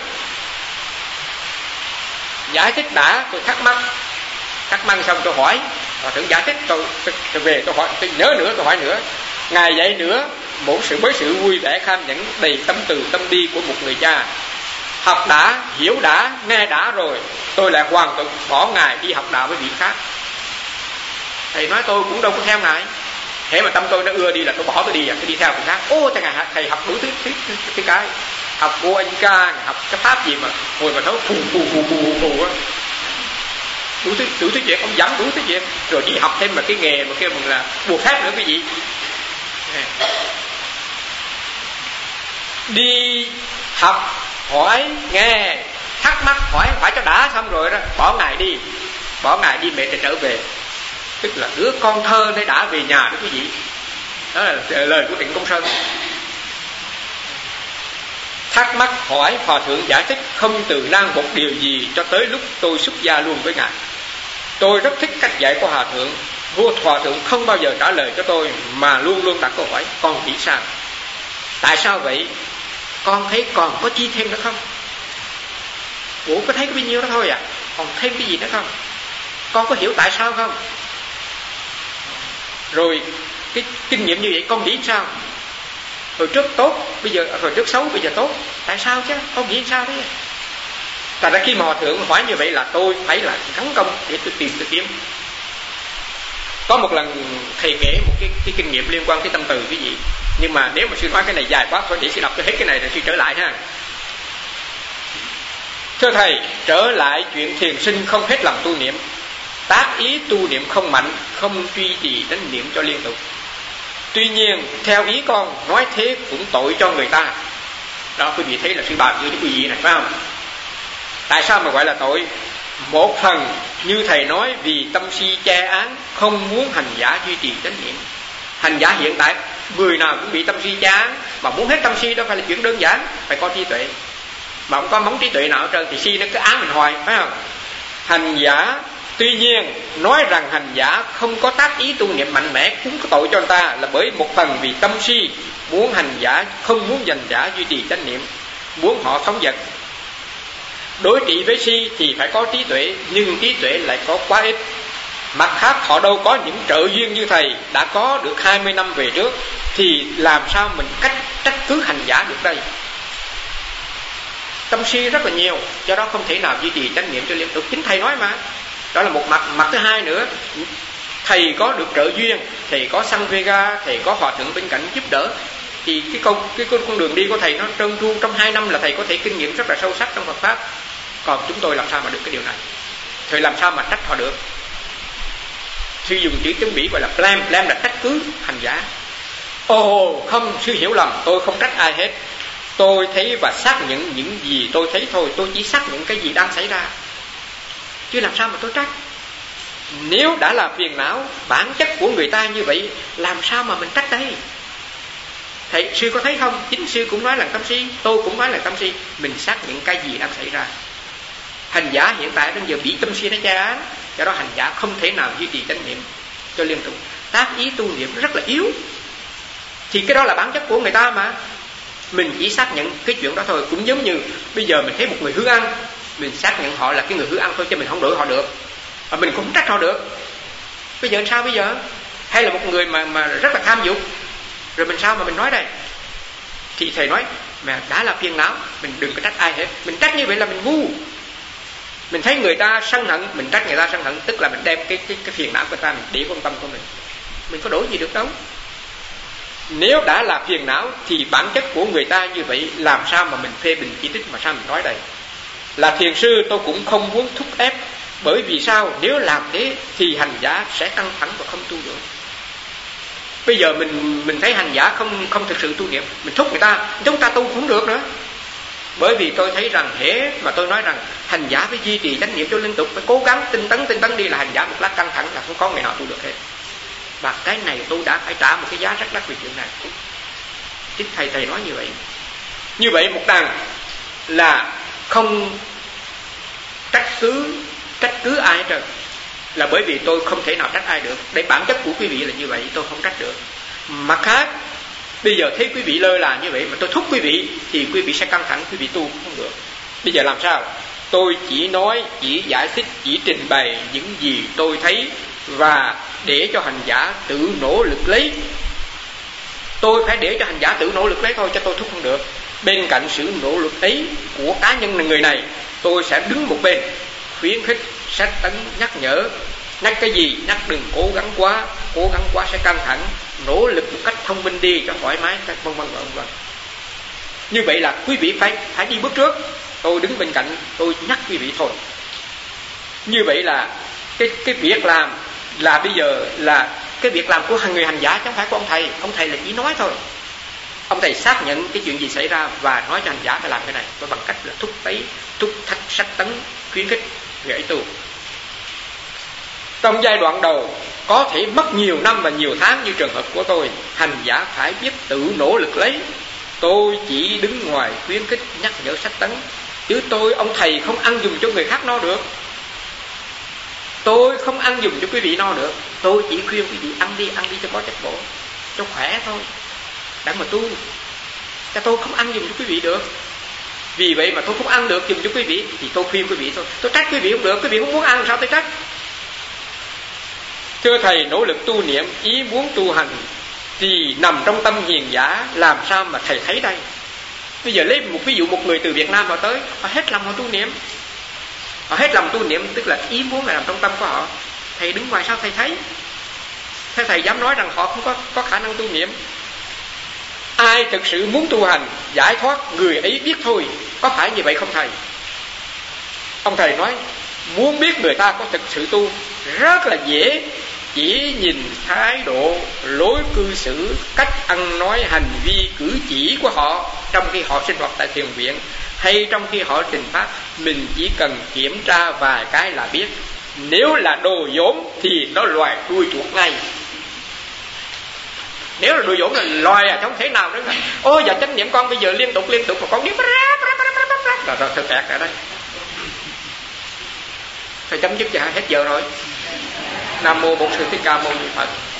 Giải thích đã, tôi thắc mắc, thắc mắc xong tôi hỏi, Hòa thượng giải thích, tôi, tôi, tôi về tôi hỏi, tôi nhớ nữa, tôi hỏi nữa. Ngài dạy nữa, mỗi sự với sự vui vẻ kham nhẫn đầy tâm từ tâm bi của một người cha. Học đã, hiểu đã, nghe đã rồi, tôi lại hoàn toàn bỏ ngài đi học đạo với vị khác. Thầy nói tôi cũng đâu có theo ngài. Thế mà tâm tôi nó ưa đi là tôi bỏ tôi đi, tôi đi theo người khác. Ô thầy ngài thầy học đủ thứ thứ thứ cái, học cô anh ca, học cái pháp gì mà ngồi mà thấu phù phù phù phù phù á, đủ thứ đủ thứ chuyện ông dẫn đủ thứ chuyện, rồi đi học thêm mà cái nghề mà kêu mình là buộc phép nữa quý vị. Đi học hỏi nghe thắc mắc hỏi phải cho đã xong rồi đó bỏ ngài đi, bỏ ngài đi mẹ thì trở về, tức là đứa con thơ nó đã về nhà đó quý vị. Đó là lời của Trịnh Công Sơn. Thắc mắc hỏi Hòa thượng giải thích không từ nan một điều gì cho tới lúc tôi xuất gia luôn với ngài. Tôi rất thích cách dạy của Hòa thượng. Vua Hòa thượng không bao giờ trả lời cho tôi mà luôn luôn đặt câu hỏi con nghĩ sao, tại sao vậy, con thấy còn có chi thêm nữa không? Ủa có thấy có bao nhiêu đó thôi à, còn thêm cái gì nữa không? Con có hiểu tại sao không? Rồi cái kinh nghiệm như vậy con nghĩ sao? Hồi trước tốt, bây giờ hồi trước xấu, bây giờ tốt, tại sao chứ? Con nghĩ sao thế? Tại ra khi mà Hòa thượng hỏi như vậy là tôi phải là gắng công để tôi tìm tôi kiếm. Có một lần thầy kể một cái, cái kinh nghiệm liên quan tới tâm từ quý vị, nhưng mà nếu mà sư nói cái này dài quá thôi để sư đọc cho hết cái này rồi sư trở lại ha. Thưa thầy, trở lại chuyện thiền sinh không hết lòng tu niệm, tác ý tu niệm không mạnh, không duy trì chánh niệm cho liên tục. Tuy nhiên theo ý con nói thế cũng tội cho người ta, Đó, quý vị thấy là sự bào chữa cho quý vị này, phải không? Tại sao mà gọi là tội? Một phần như thầy nói, vì tâm si che án, không muốn hành giả duy trì chánh niệm. Hành giả hiện tại người nào cũng bị tâm si che án, mà muốn hết tâm si đó phải là chuyện đơn giản, phải có trí tuệ. Mà không có móng trí tuệ nào hết trơn thì si nó cứ án mình hoài, phải không? Hành giả tuy nhiên nói rằng hành giả không có tác ý tu niệm mạnh mẽ cũng có tội cho anh ta, là bởi một phần vì tâm si muốn hành giả, không muốn hành giả duy trì chánh niệm, muốn họ thống giật. Đối trị với si thì phải có trí tuệ, nhưng trí tuệ lại có quá ít. Mặt khác họ đâu có những trợ duyên như thầy đã có được hai mươi năm về trước, thì làm sao mình cách trách cứ hành giả được đây? Tâm si rất là nhiều, do đó không thể nào duy trì chánh niệm cho liên tục. Chính thầy nói mà. Đó là một mặt. Mặt thứ hai nữa, thầy có được trợ duyên, thầy có sanh vega, thầy có hòa thượng bên cạnh giúp đỡ, thì cái con cái con đường đi của thầy nó trơn tru. Trong hai năm là thầy có thể kinh nghiệm rất là sâu sắc trong Phật pháp. Còn chúng tôi làm sao mà được cái điều này? Thầy làm sao mà trách họ được? Sư dùng chữ tiếng Bỉ gọi là blame. Blame là trách cứ hành giả. Ồ không, sư hiểu lầm, tôi không trách ai hết. Tôi thấy và xác nhận những gì tôi thấy thôi. Tôi chỉ xác nhận cái gì đang xảy ra, chứ làm sao mà tôi trách? Nếu đã là phiền não, bản chất của người ta như vậy, làm sao mà mình trách đây? Thầy, sư có thấy không? Chính sư cũng nói là tâm si, tôi cũng nói là tâm si. Mình xác nhận cái gì đang xảy ra. Hành giả hiện tại bây giờ bị tâm si nó che án, do đó hành giả không thể nào duy trì chánh niệm cho liên tục. Tác ý tu niệm rất là yếu, thì cái đó là bản chất của người ta mà. Mình chỉ xác nhận cái chuyện đó thôi. Cũng giống như bây giờ mình thấy một người hư ăn, mình xác nhận họ là cái người hư ăn thôi, chứ mình không đổi họ được, và mình cũng không trách họ được. Bây giờ sao bây giờ? Hay là một người mà mà rất là tham dục, rồi mình sao mà mình nói đây? Thì thầy nói mà đã là phiền não, mình đừng có trách ai hết. Mình trách như vậy là mình ngu. Mình thấy người ta sân hận, mình trách người ta sân hận, tức là mình đem cái cái, cái phiền não của ta mình để quan tâm của mình. Mình có đổi gì được đâu. Nếu đã là phiền não thì bản chất của người ta như vậy, làm sao mà mình phê bình chỉ trích, mà sao mình nói đây? Là thiền sư tôi cũng không muốn thúc ép. Bởi vì sao? Nếu làm thế thì hành giả sẽ căng thẳng và không tu được. Bây giờ mình mình thấy hành giả không không thực sự tu niệm, mình thúc người ta, chúng ta tu cũng được nữa. Bởi vì tôi thấy rằng hễ mà tôi nói rằng hành giả phải duy trì chánh niệm cho liên tục, phải cố gắng tinh tấn tinh tấn đi, là hành giả một lát căng thẳng là không có ngày nào tu được hết. Và cái này tôi đã phải trả một cái giá rất đắt vì chuyện này. Chính thầy thầy nói như vậy. Như vậy một đằng là không trách cứ trách cứ ai hết trơn, là bởi vì tôi không thể nào trách ai được. Đây bản chất của quý vị là như vậy, tôi không trách được. Mặt khác, bây giờ thấy quý vị lơ là như vậy mà tôi thúc quý vị, thì quý vị sẽ căng thẳng, quý vị tu cũng không được. Bây giờ làm sao? Tôi chỉ nói, chỉ giải thích, chỉ trình bày những gì tôi thấy, và để cho hành giả tự nỗ lực lấy. Tôi phải để cho hành giả tự nỗ lực lấy thôi, cho tôi thúc không được. Bên cạnh sự nỗ lực ấy của cá nhân người này, tôi sẽ đứng một bên khuyến khích, sách tấn, nhắc nhở. Nhắc cái gì? Nhắc đừng cố gắng quá, cố gắng quá sẽ căng thẳng, nỗ lực một cách thông minh đi cho thoải mái, vân vân vân vân. Như vậy là quý vị phải phải đi bước trước, tôi đứng bên cạnh, tôi nhắc quý vị thôi. Như vậy là cái cái việc làm là bây giờ là cái việc làm của người hành giả, chứ không phải của ông thầy. Ông thầy là chỉ nói thôi. Ông thầy xác nhận cái chuyện gì xảy ra và nói cho hành giả phải làm cái này, và bằng cách là thúc tấy, thúc thách, sách tấn, khuyến khích người ấy tu. Trong giai đoạn đầu có thể mất nhiều năm và nhiều tháng, như trường hợp của tôi, hành giả phải biết tự nỗ lực lấy. Tôi chỉ đứng ngoài khuyến khích, nhắc nhở, sách tấn, chứ tôi ông thầy không ăn dùng cho người khác no được. Tôi không ăn dùng cho quý vị no được. Tôi chỉ khuyên quý vị ăn đi, ăn đi cho có chất bổ, cho khỏe thôi, đã mà tu. Cho tôi không ăn dùng cho quý vị được. Vì vậy mà tôi không ăn được dùng cho quý vị, thì tôi khuyên quý vị thôi. Tôi trách quý vị không được, quý vị không muốn ăn sao tôi trách? Thưa thầy, nỗ lực tu niệm, ý muốn tu hành thì nằm trong tâm hiền giả, làm sao mà thầy thấy đây? Bây giờ lấy một ví dụ, một người từ Việt Nam họ tới, họ hết lòng họ tu niệm. Họ hết lòng tu niệm, tức là ý muốn là nằm trong tâm của họ. Thầy đứng ngoài sao thầy thấy? Thế thầy dám nói rằng họ không có, có khả năng tu niệm? Ai thực sự muốn tu hành, giải thoát, người ấy biết thôi. Có phải như vậy không thầy? Ông thầy nói, muốn biết người ta có thực sự tu rất là dễ. Chỉ nhìn thái độ, lối cư xử, cách ăn nói, hành vi, cử chỉ của họ trong khi họ sinh hoạt tại thiền viện hay trong khi họ trình pháp, mình chỉ cần kiểm tra vài cái là biết. Nếu là đồ dỗm thì nó loài đuôi chuột ngay. Nếu là đồ dỗm là loài à, không thể nào nữa. Ôi dạ chánh niệm con bây giờ liên tục liên tục mà con biết là rồi thôi kẹt ở đây, thôi chấm dứt giờ hết giờ rồi. Nam mô Bổn Sư Thích Ca Mâu Ni Phật.